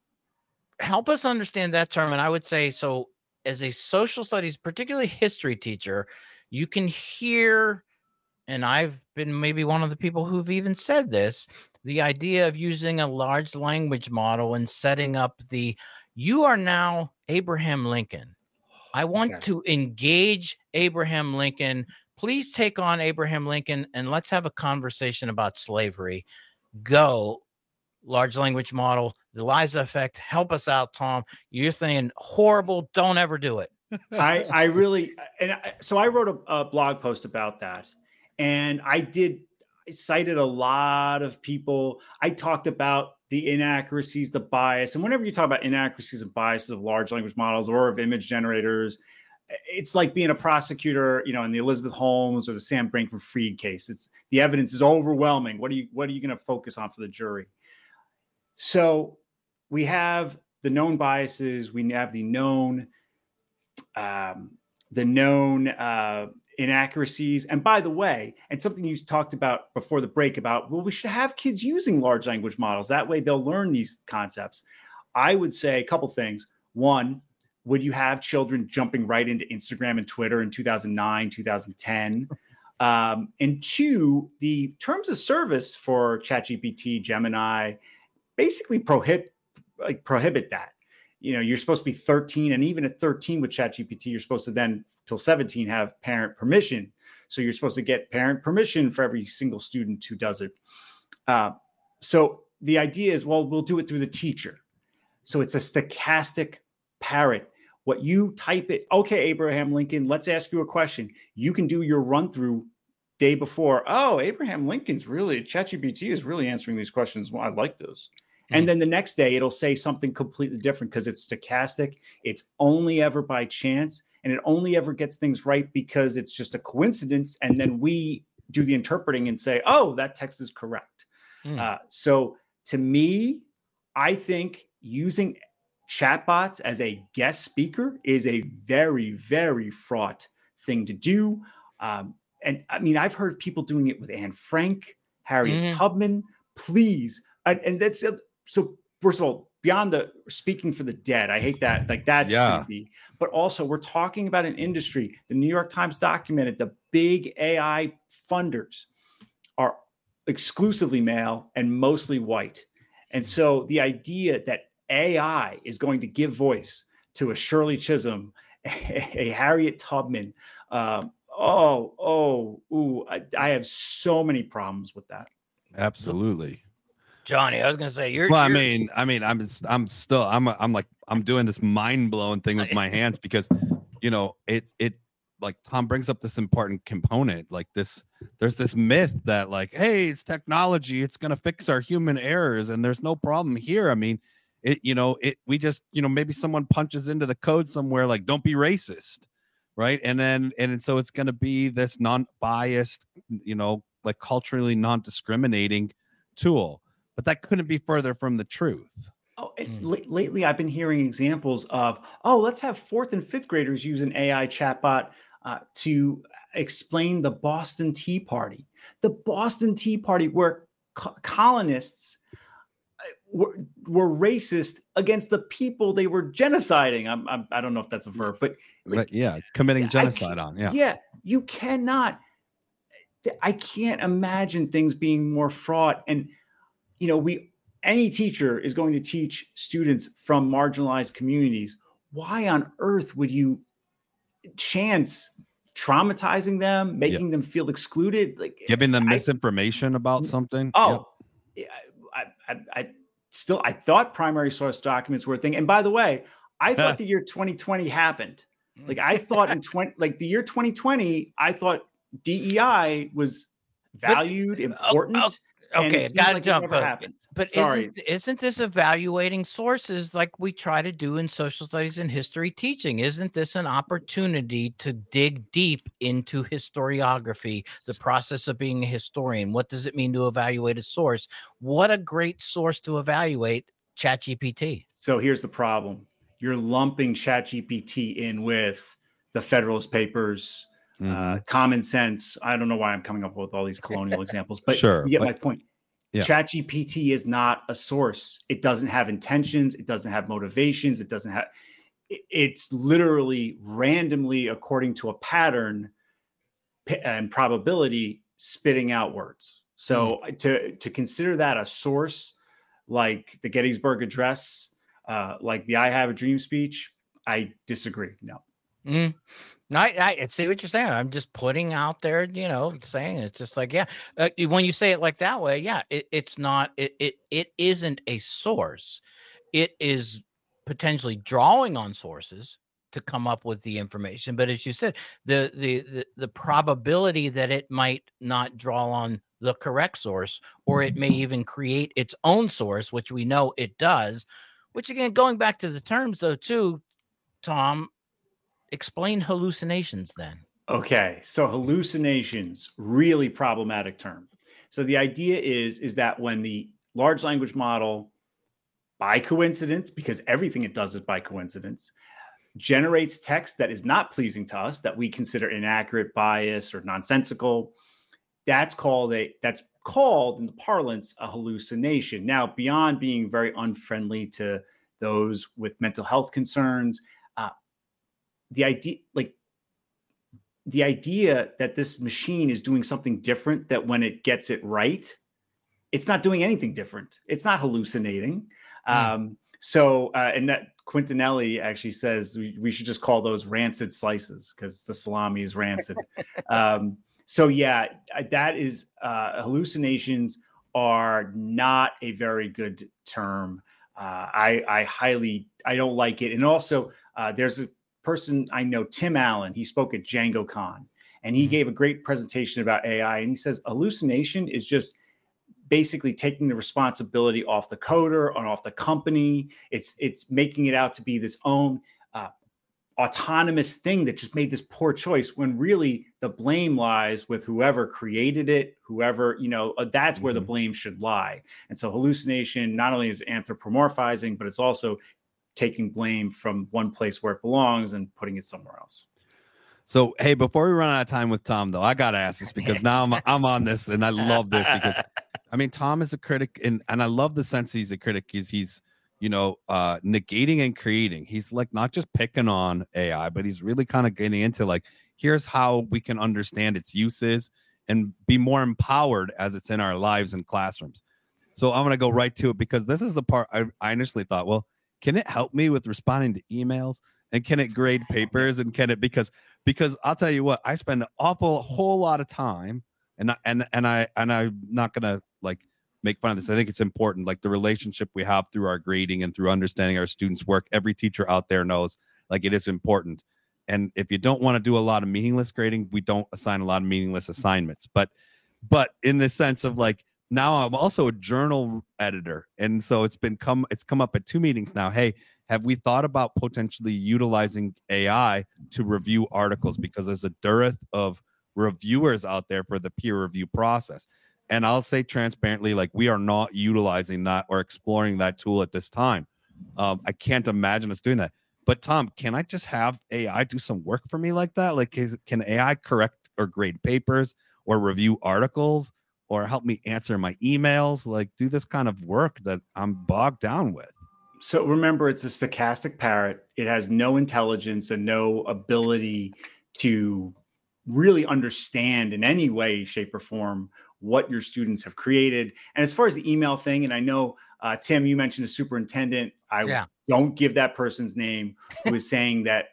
help us understand that term. And I would say, so as a social studies, particularly history teacher, you can hear, and I've been maybe one of the people who've even said this, the idea of using a large language model and setting up the, you are now Abraham Lincoln. I want okay. to engage Abraham Lincoln. Please take on Abraham Lincoln and let's have a conversation about slavery. Go. Large language model, the ELIZA effect. Help us out, Tom. You're saying horrible. Don't ever do it. I, I really, and I, so I wrote a, a blog post about that, and I did, I cited a lot of people. I talked about the inaccuracies, the bias, and whenever you talk about inaccuracies and biases of large language models or of image generators, it's like being a prosecutor, you know, in the Elizabeth Holmes or the Sam Bankman-Fried case. It's the evidence is overwhelming. What are you, what are you going to focus on for the jury? So we have the known biases, we have the known, um, the known uh, inaccuracies. And by the way, and something you talked about before the break about, well, we should have kids using large language models. That way they'll learn these concepts. I would say a couple things. One, would you have children jumping right into Instagram and Twitter in two thousand nine, two thousand ten? Um, and two, the terms of service for ChatGPT, Gemini, basically prohibit like prohibit that. You know, you're supposed to be thirteen, and even at thirteen with ChatGPT, you're supposed to then till seventeen have parent permission. So you're supposed to get parent permission for every single student who does it. Uh, so the idea is, well, we'll do it through the teacher. So it's a stochastic parrot. What you type it, okay, Abraham Lincoln, let's ask you a question. You can do your run through day before. Oh, Abraham Lincoln's really, ChatGPT is really answering these questions. Well, I like those. Mm-hmm. And then the next day it'll say something completely different because it's stochastic. It's only ever by chance, and it only ever gets things right because it's just a coincidence. And then we do the interpreting and say, oh, that text is correct. Mm. Uh, so to me, I think using chatbots as a guest speaker is a very, very fraught thing to do. Um, and I mean, I've heard people doing it with Anne Frank, Harriet mm. Tubman, please. And, and that's uh, so first of all, beyond the speaking for the dead, I hate that. Like that's yeah. creepy. But also we're talking about an industry. The New York Times documented the big A I funders are exclusively male and mostly white. And so the idea that A I is going to give voice to a Shirley Chisholm, a Harriet Tubman, um, oh, oh, ooh, I, I have so many problems with that. Absolutely. Johnny, I was gonna say you're. Well, you're, I mean, I mean, I'm, I'm still, I'm, I'm like, I'm doing this mind blowing thing with my hands because, you know, it, it, like Tom brings up this important component, like this. There's this myth that, like, hey, it's technology, it's gonna fix our human errors, and there's no problem here. I mean, it, you know, it. We just, you know, maybe someone punches into the code somewhere, like, don't be racist, right? And then, and so it's gonna be this non-biased, you know, like culturally non-discriminating tool. But that couldn't be further from the truth. Oh, and l- lately I've been hearing examples of, oh, let's have fourth and fifth graders use an A I chatbot uh, to explain the Boston Tea Party. The Boston Tea Party, where co- colonists were, were racist against the people they were genociding. I'm, I'm, I don't know if that's a verb, but, like, but yeah, committing genocide on. Yeah. Yeah, you cannot. I can't imagine things being more fraught. And you know, we any teacher is going to teach students from marginalized communities. Why on earth would you chance traumatizing them, making yeah. them feel excluded, like giving them misinformation I, about something? Oh, yep. I, I, I still I thought primary source documents were a thing. And by the way, I thought the year twenty twenty happened. Like I thought in twenty, like the year twenty twenty, I thought D E I was valued, but, important. Oh, oh. Okay, gotta like jump. But, but isn't, isn't this evaluating sources like we try to do in social studies and history teaching? Isn't this an opportunity to dig deep into historiography, the process of being a historian? What does it mean to evaluate a source? What a great source to evaluate ChatGPT. So here's the problem. You're lumping ChatGPT in with the Federalist Papers, Uh, mm-hmm. common sense. I don't know why I'm coming up with all these colonial examples, but sure, you get but, my point. Yeah. ChatGPT is not a source. It doesn't have intentions. It doesn't have motivations. It doesn't have. It's literally randomly, according to a pattern and probability, spitting out words. So mm-hmm. to to consider that a source, like the Gettysburg Address, uh, like the "I Have a Dream" speech, I disagree. No. Mm. I, I see what you're saying. I'm just putting out there, you know, saying it's just like, yeah, uh, when you say it like that way, yeah, it, it's not, it, it, it isn't a source. It is potentially drawing on sources to come up with the information. But as you said, the, the, the, the probability that it might not draw on the correct source, or it may even create its own source, which we know it does, which again, going back to the terms though, too, Tom, explain hallucinations then. Okay, so hallucinations, really problematic term. So the idea is, is that when the large language model, by coincidence, because everything it does is by coincidence, generates text that is not pleasing to us, that we consider inaccurate, biased, or nonsensical, that's called a that's called in the parlance a hallucination. Now, beyond being very unfriendly to those with mental health concerns, uh, the idea, like the idea that this machine is doing something different, that when it gets it right, it's not doing anything different. It's not hallucinating. Mm. Um, so, uh, and that Quintinelli actually says we, we should just call those rancid slices because the salami is rancid. um, so yeah, that is, uh, hallucinations are not a very good term. Uh, I, I highly, I don't like it. And also uh, there's a person I know, Tim Allen, he spoke at DjangoCon and he gave a great presentation about A I. And he says hallucination is just basically taking the responsibility off the coder and off the company. It's it's making it out to be this own uh, autonomous thing that just made this poor choice, when really the blame lies with whoever created it, whoever, you know, uh, that's mm-hmm. where the blame should lie. And so hallucination not only is anthropomorphizing, but it's also taking blame from one place where it belongs and putting it somewhere else. So, hey, before we run out of time with Tom, though, I got to ask this because now I'm I'm on this and I love this because, I mean, Tom is a critic and, and I love the sense he's a critic. He's, he's, you know, uh, negating and creating. He's like not just picking on A I, but he's really kind of getting into like, here's how we can understand its uses and be more empowered as it's in our lives and classrooms. So I'm going to go right to it, because this is the part I, I initially thought, well, can it help me with responding to emails, and can it grade papers, and can it, because, because I'll tell you what, I spend an awful whole lot of time, and I, and, and I, and I'm not going to like make fun of this. I think it's important, like the relationship we have through our grading and through understanding our students' work. Every teacher out there knows, like, it is important. And if you don't want to do a lot of meaningless grading, we don't assign a lot of meaningless assignments. But, but in the sense of like, now I'm also a journal editor. And so it's been come, it's come up at two meetings now. Hey, have we thought about potentially utilizing A I to review articles? Because there's a dearth of reviewers out there for the peer review process. And I'll say transparently, like, we are not utilizing that or exploring that tool at this time. Um, I can't imagine us doing that. But Tom, can I just have A I do some work for me like that? Like, is, can A I correct or grade papers or review articles or help me answer my emails? Like, do this kind of work that I'm bogged down with. So remember, it's a stochastic parrot. It has no intelligence and no ability to really understand in any way, shape, or form what your students have created. And as far as the email thing, and I know, uh, Tim, you mentioned the superintendent. I yeah. don't give that person's name, who is saying that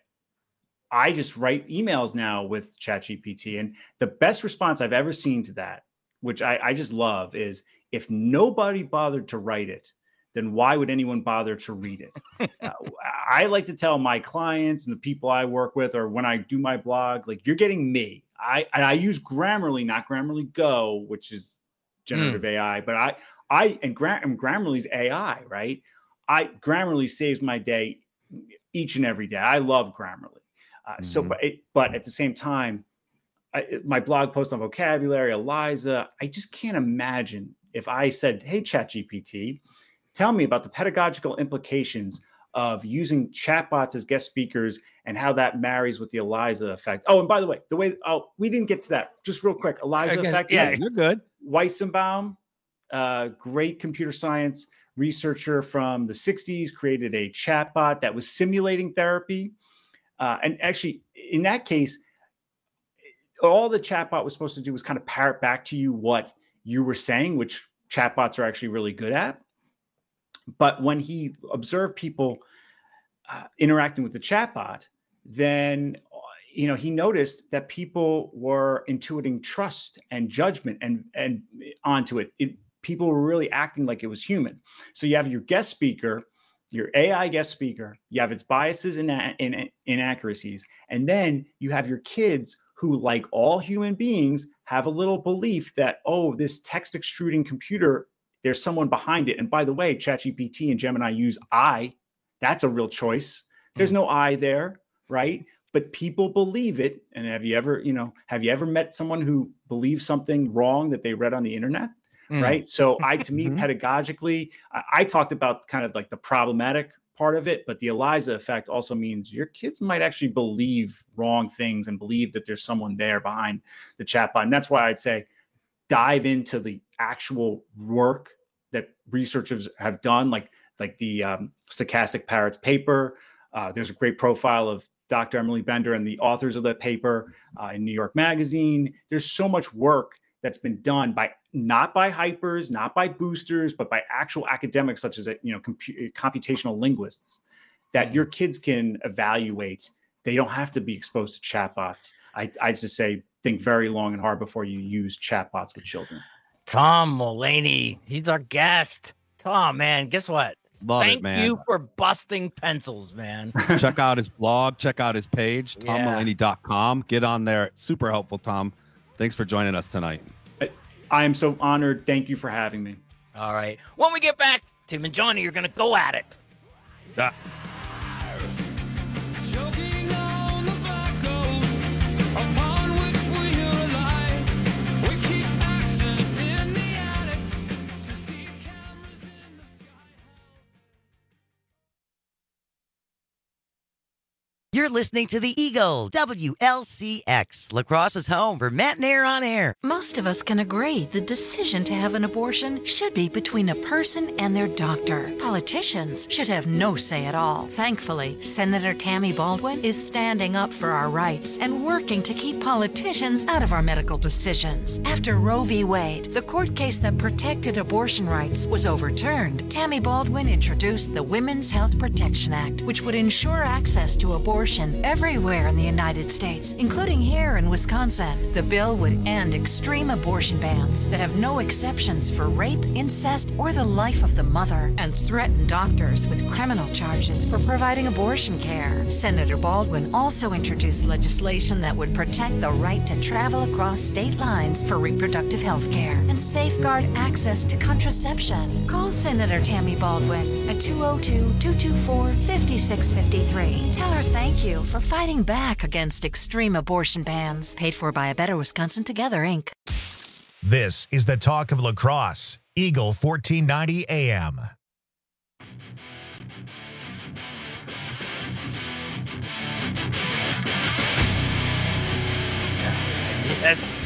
I just write emails now with ChatGPT. And the best response I've ever seen to that, which I, I just love, is if nobody bothered to write it, then why would anyone bother to read it? uh, I like to tell my clients and the people I work with, or when I do my blog, like, you're getting me. I and I use Grammarly, not Grammarly Go, which is generative mm. A I, but I I and, Gra- and Grammarly's A I, right? I Grammarly saves my day each and every day. I love Grammarly. Uh, mm-hmm. So, but, it, but at the same time, I, my blog post on vocabulary, Eliza, I just can't imagine if I said, "Hey, ChatGPT, tell me about the pedagogical implications of using chatbots as guest speakers and how that marries with the Eliza effect." Oh, and by the way, the way, oh, we didn't get to that. Just real quick, Eliza guess, effect. Yeah, you're good. Weizenbaum, uh, great computer science researcher from the sixties, created a chatbot that was simulating therapy. Uh, and actually, in that case, all the chatbot was supposed to do was kind of parrot back to you what you were saying, which chatbots are actually really good at. But when he observed people uh, interacting with the chatbot, then, you know, he noticed that people were intuiting trust and judgment and, and onto it. it. People were really acting like it was human. So you have your guest speaker, your A I guest speaker, you have its biases and in, in, inaccuracies, and then you have your kids who, like all human beings, have a little belief that, oh, this text extruding computer, there's someone behind it. And by the way, ChatGPT and Gemini use I. That's a real choice. There's no I there, right? But people believe it. And have you ever, you know, have you ever met someone who believes something wrong that they read on the internet, mm. right? So I, to me, pedagogically, I, I talked about kind of like the problematic part of it, but the Eliza effect also means your kids might actually believe wrong things and believe that there's someone there behind the chatbot. And that's why I'd say, dive into the actual work that researchers have done, like like the um, Stochastic Parrots paper. Uh, there's a great profile of Doctor Emily Bender and the authors of that paper uh, in New York Magazine. There's so much work that's been done by not by hypers, not by boosters, but by actual academics such as you know compu- computational linguists that mm-hmm. your kids can evaluate. They don't have to be exposed to chatbots. I, I just say, think very long and hard before you use chatbots with children. Tom Mullaney, he's our guest. Tom, man, guess what? Love Thank it, man. you for busting pencils, man. Check out his blog. Check out his page, tom mullaney dot com. Get on there. Super helpful, Tom. Thanks for joining us tonight. I, I am so honored. Thank you for having me. All right. When we get back, Tim and Johnny are going to go at it. Ah. You're listening to the Eagle, W L C X, La Crosse's home for Matt and Air on Air. Most of us can agree the decision to have an abortion should be between a person and their doctor. Politicians should have no say at all. Thankfully, Senator Tammy Baldwin is standing up for our rights and working to keep politicians out of our medical decisions. After Roe v. Wade, the court case that protected abortion rights, was overturned, Tammy Baldwin introduced the Women's Health Protection Act, which would ensure access to abortion everywhere in the United States, including here in Wisconsin. The bill would end extreme abortion bans that have no exceptions for rape, incest, or the life of the mother, and threaten doctors with criminal charges for providing abortion care. Senator Baldwin also introduced legislation that would protect the right to travel across state lines for reproductive health care and safeguard access to contraception. Call Senator Tammy Baldwin at two oh two, two two four, five six five three. Tell her thank you for fighting back against extreme abortion bans. Paid for by A Better Wisconsin Together, Incorporated. This is the talk of La Crosse, Eagle fourteen ninety A M. That's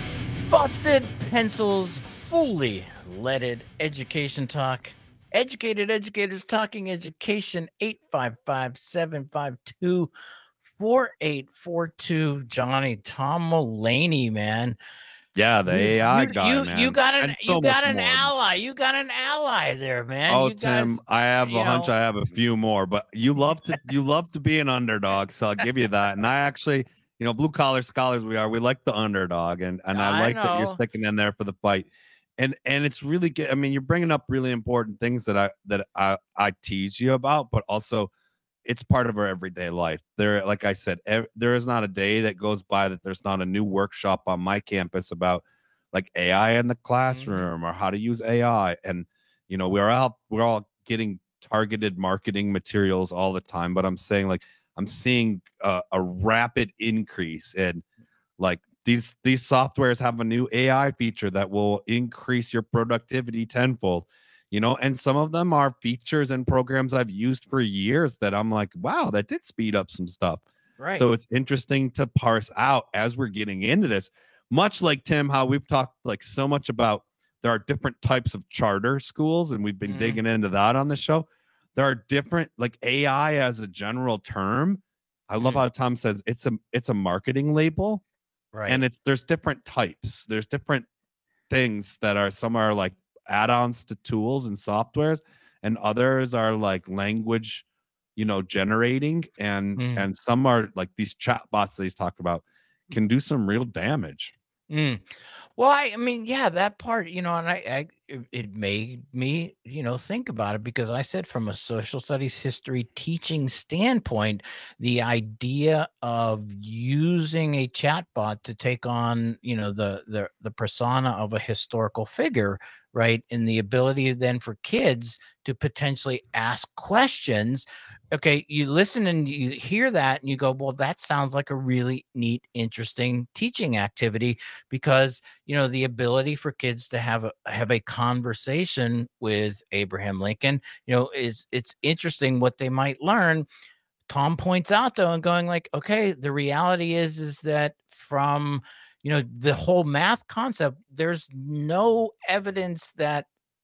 Busted Pencils, fully leaded education talk. Educated educators talking education. Eight five five, seven five two, four eight four two. Johnny Tom Mulaney, man. Yeah, the A I you, guy, you, man. You got an so you got an more. ally. You got an ally there, man. Oh, you Tim, guys, I have a hunch know. I have a few more, but you love to you love to be an underdog, so I'll give you that. And I actually, you know, blue collar scholars we are, we like the underdog, and and I, I like that you're know. sticking in there for the fight. And and it's really good. I mean, you're bringing up really important things that I that I I tease you about, but also it's part of our everyday life. There, like I said, ev- there is not a day that goes by that there's not a new workshop on my campus about like A I in the classroom or how to use A I. And, you know, we're all, we're all getting targeted marketing materials all the time, but I'm saying like, I'm seeing a, a rapid increase in like these, these softwares have a new A I feature that will increase your productivity tenfold, you know, and some of them are features and programs I've used for years that I'm like, wow, that did speed up some stuff. Right. So it's interesting to parse out as we're getting into this. Much like Tim, how we've talked like so much about there are different types of charter schools, and we've been Mm. digging into that on the show. There are different, like A I as a general term. I love how Tom says it's a it's a marketing label, Right. and it's there's different types. There's different things that are some are like add-ons to tools and softwares, and others are like language, you know, generating, and Mm. and some are like these chatbots that he's talking about can do some real damage. Mm. Well, I, I mean, yeah, that part, you know, and I, I, it, it made me, you know, think about it because I said from a social studies history teaching standpoint, the idea of using a chatbot to take on, you know, the the the persona of a historical figure, right, and the ability then for kids to potentially ask questions. Okay, you listen and you hear that and you go, well, that sounds like a really neat, interesting teaching activity because, you know, the ability for kids to have a have a conversation with Abraham Lincoln, you know, is it's interesting what they might learn. Tom points out though, and going like, okay, the reality is, is that from, you know, the whole math concept, there's no evidence that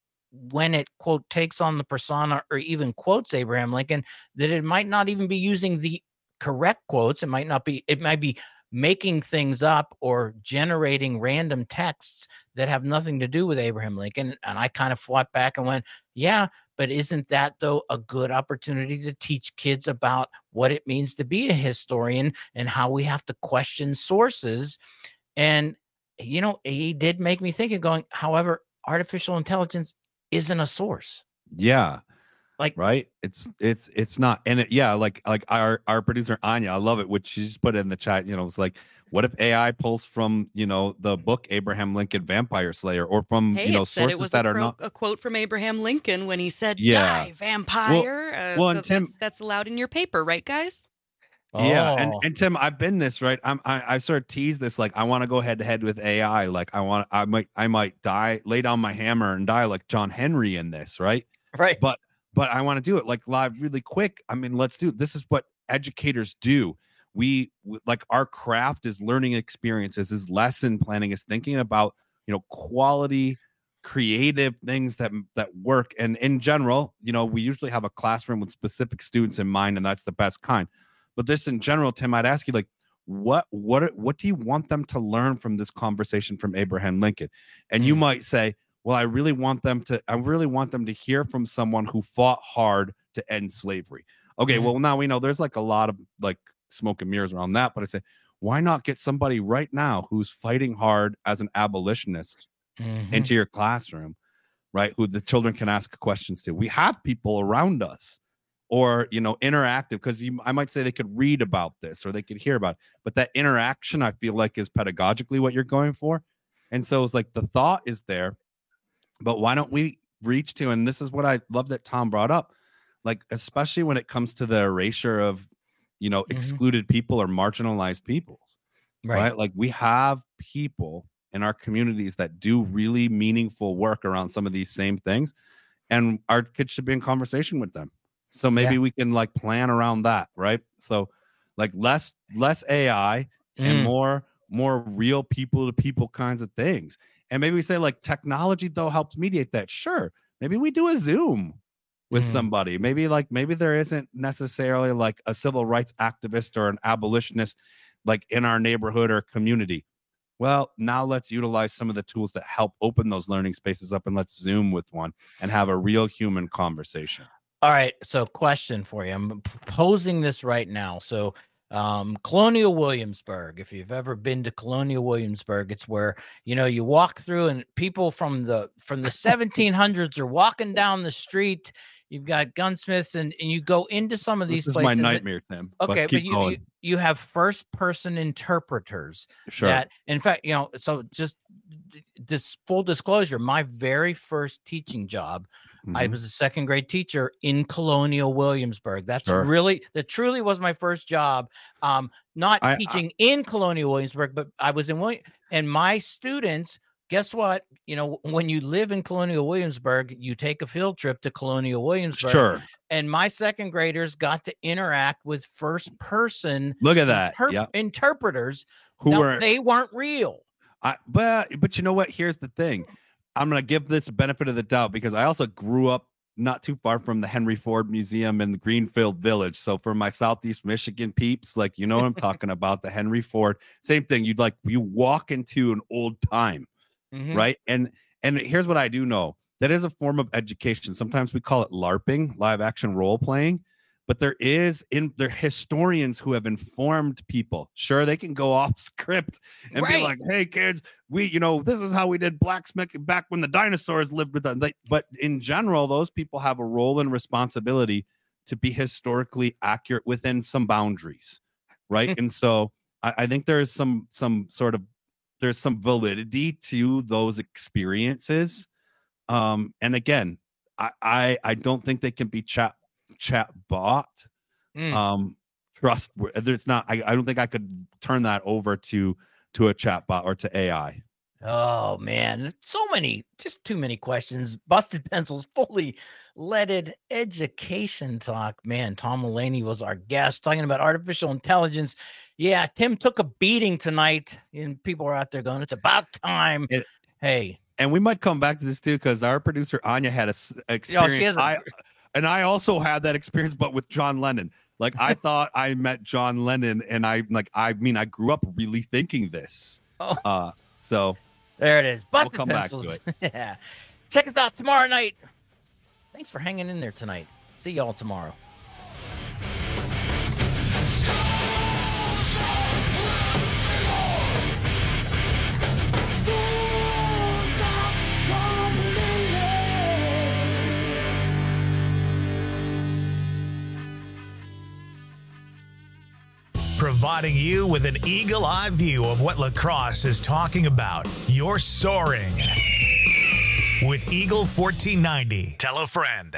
when it quote takes on the persona or even quotes Abraham Lincoln, that it might not even be using the correct quotes. It might not be, it might be making things up or generating random texts that have nothing to do with Abraham Lincoln. And I kind of fought back and went, yeah, but isn't that though a good opportunity to teach kids about what it means to be a historian and how we have to question sources? And, you know, he did make me think of going, however, artificial intelligence isn't a source. Yeah. Like, right. It's, it's, it's not. And it, yeah, like, like our, our producer, Anya, I love it. Which she just put in the chat, you know, it's like, what if A I pulls from, you know, the book Abraham Lincoln Vampire Slayer or from, Hey, you know, it said sources it was that a, are pro- not. a quote from Abraham Lincoln when he said, Yeah. die, vampire. uh, well, so and Tim- that's, that's allowed in your paper, right, guys? Yeah, and, Oh. and Tim, I've been this right. I'm I, I sort of tease this like I want to go head to head with A I. Like I want I might I might die, lay down my hammer and die like John Henry in this, right? Right. But but I want to do it like live really quick. I mean, let's do it. This is what educators do. We like our craft is learning experiences, is lesson planning, is thinking about, you know, quality, creative things that that work. And in general, you know, we usually have a classroom with specific students in mind, and that's the best kind. But this in general, Tim, I'd ask you, like, what what what do you want them to learn from this conversation from Abraham Lincoln? And you might say, well, I really want them to I really want them to hear from someone who fought hard to end slavery. Okay, mm-hmm. well, now we know there's like a lot of like smoke and mirrors around that, but I say, why not get somebody right now who's fighting hard as an abolitionist mm-hmm. into your classroom, right? Who the children can ask questions to. We have people around us, or, you know, interactive, because you I might say they could read about this or they could hear about it, but that interaction, I feel like, is pedagogically what you're going for. And so it's like the thought is there, but why don't we reach to, and this is what I love that Tom brought up, like, especially when it comes to the erasure of, you know, mm-hmm. excluded people or marginalized peoples, right. right? Like, we have people in our communities that do really meaningful work around some of these same things, and our kids should be in conversation with them. So maybe yeah. we can like plan around that, right? So like less less A I mm. and more more real people to people kinds of things. And maybe we say like technology though helps mediate that. Sure. Maybe we do a Zoom with mm. somebody. Maybe like maybe there isn't necessarily like a civil rights activist or an abolitionist like in our neighborhood or community. Well, now let's utilize some of the tools that help open those learning spaces up, and let's Zoom with one and have a real human conversation. All right. So question for you. I'm posing this right now. So um, Colonial Williamsburg, if you've ever been to Colonial Williamsburg, it's where, you know, you walk through and people from the from the seventeen hundreds are walking down the street. You've got gunsmiths and, and you go into some of these this places. This is my nightmare, Tim. Okay. But, but you, you, you have first person interpreters. Sure. That, in fact, you know, so just this full disclosure, my very first teaching job, Mm-hmm. I was a second grade teacher in Colonial Williamsburg. That's sure. really, that truly was my first job. Um, not I, teaching I, in Colonial Williamsburg, but I was in William, and my students, guess what? You know, when you live in Colonial Williamsburg, you take a field trip to Colonial Williamsburg. Sure. And my second graders got to interact with first person. Look at that. Interp- yep. Interpreters. Who now, were, they weren't real. I, but, but you know what? Here's the thing. I'm going to give this benefit of the doubt because I also grew up not too far from the Henry Ford Museum in the Greenfield Village. So for my Southeast Michigan peeps, like, you know what I'm talking about, the Henry Ford, same thing. You'd like, you walk into an old time, mm-hmm. right? And, and here's what I do know. That is a form of education. Sometimes we call it LARPing, live action role playing. But there is in there historians who have informed people. Sure, they can go off script and right. be like, "Hey, kids, we, you know, this is how we did blacksmithing back when the dinosaurs lived with us." They, but in general, those people have a role and responsibility to be historically accurate within some boundaries, right? And so, I, I think there is some some sort of there's some validity to those experiences. Um, and again, I, I I don't think they can be chat. chat bot mm. um trust there's not I, I don't think I could turn that over to to a chat bot or to A I. Oh man, so many, just too many questions. Busted Pencils, fully leaded education talk. Man, Tom Mullaney was our guest talking about artificial intelligence. Yeah, Tim took a beating tonight, and people are out there going, "It's about time." It, hey, and we might come back to this too because our producer Anya had a experience. You know, she has a, I, And I also had that experience, but with John Lennon. Like, I thought I met John Lennon, and I like, I mean, I grew up really thinking this. Oh. Uh, so there it is. Busted we'll come Pencils. Back to it. Yeah. Check us out tomorrow night. Thanks for hanging in there tonight. See y'all tomorrow. Providing you with an eagle-eye view of what La Crosse is talking about. You're soaring with Eagle fourteen ninety. Tell a friend.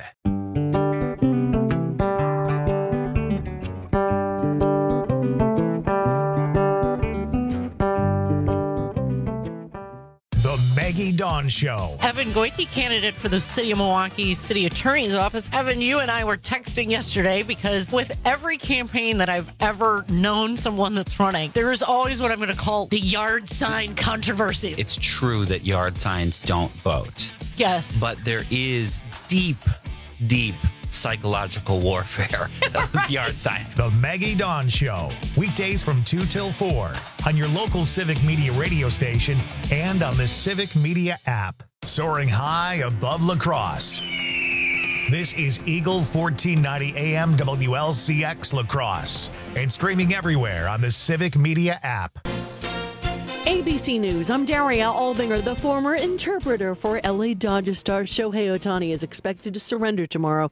The Maggie Dawn Show. Evan Goike, candidate for the City of Milwaukee City Attorney's Office. Evan, you and I were texting yesterday because with every campaign that I've ever known someone that's running, there is always what I'm going to call the yard sign controversy. It's true that yard signs don't vote. Yes. But there is deep, deep psychological warfare with yard signs. The Maggie Dawn Show. Weekdays from two till four on your local Civic Media radio station and on the Civic Media app. Soaring high above La Crosse. This is Eagle fourteen ninety A M W L C X La Crosse and streaming everywhere on the Civic Media app. A B C News, I'm Daria Albinger. The former interpreter for L A Dodgers star Shohei Ohtani is expected to surrender tomorrow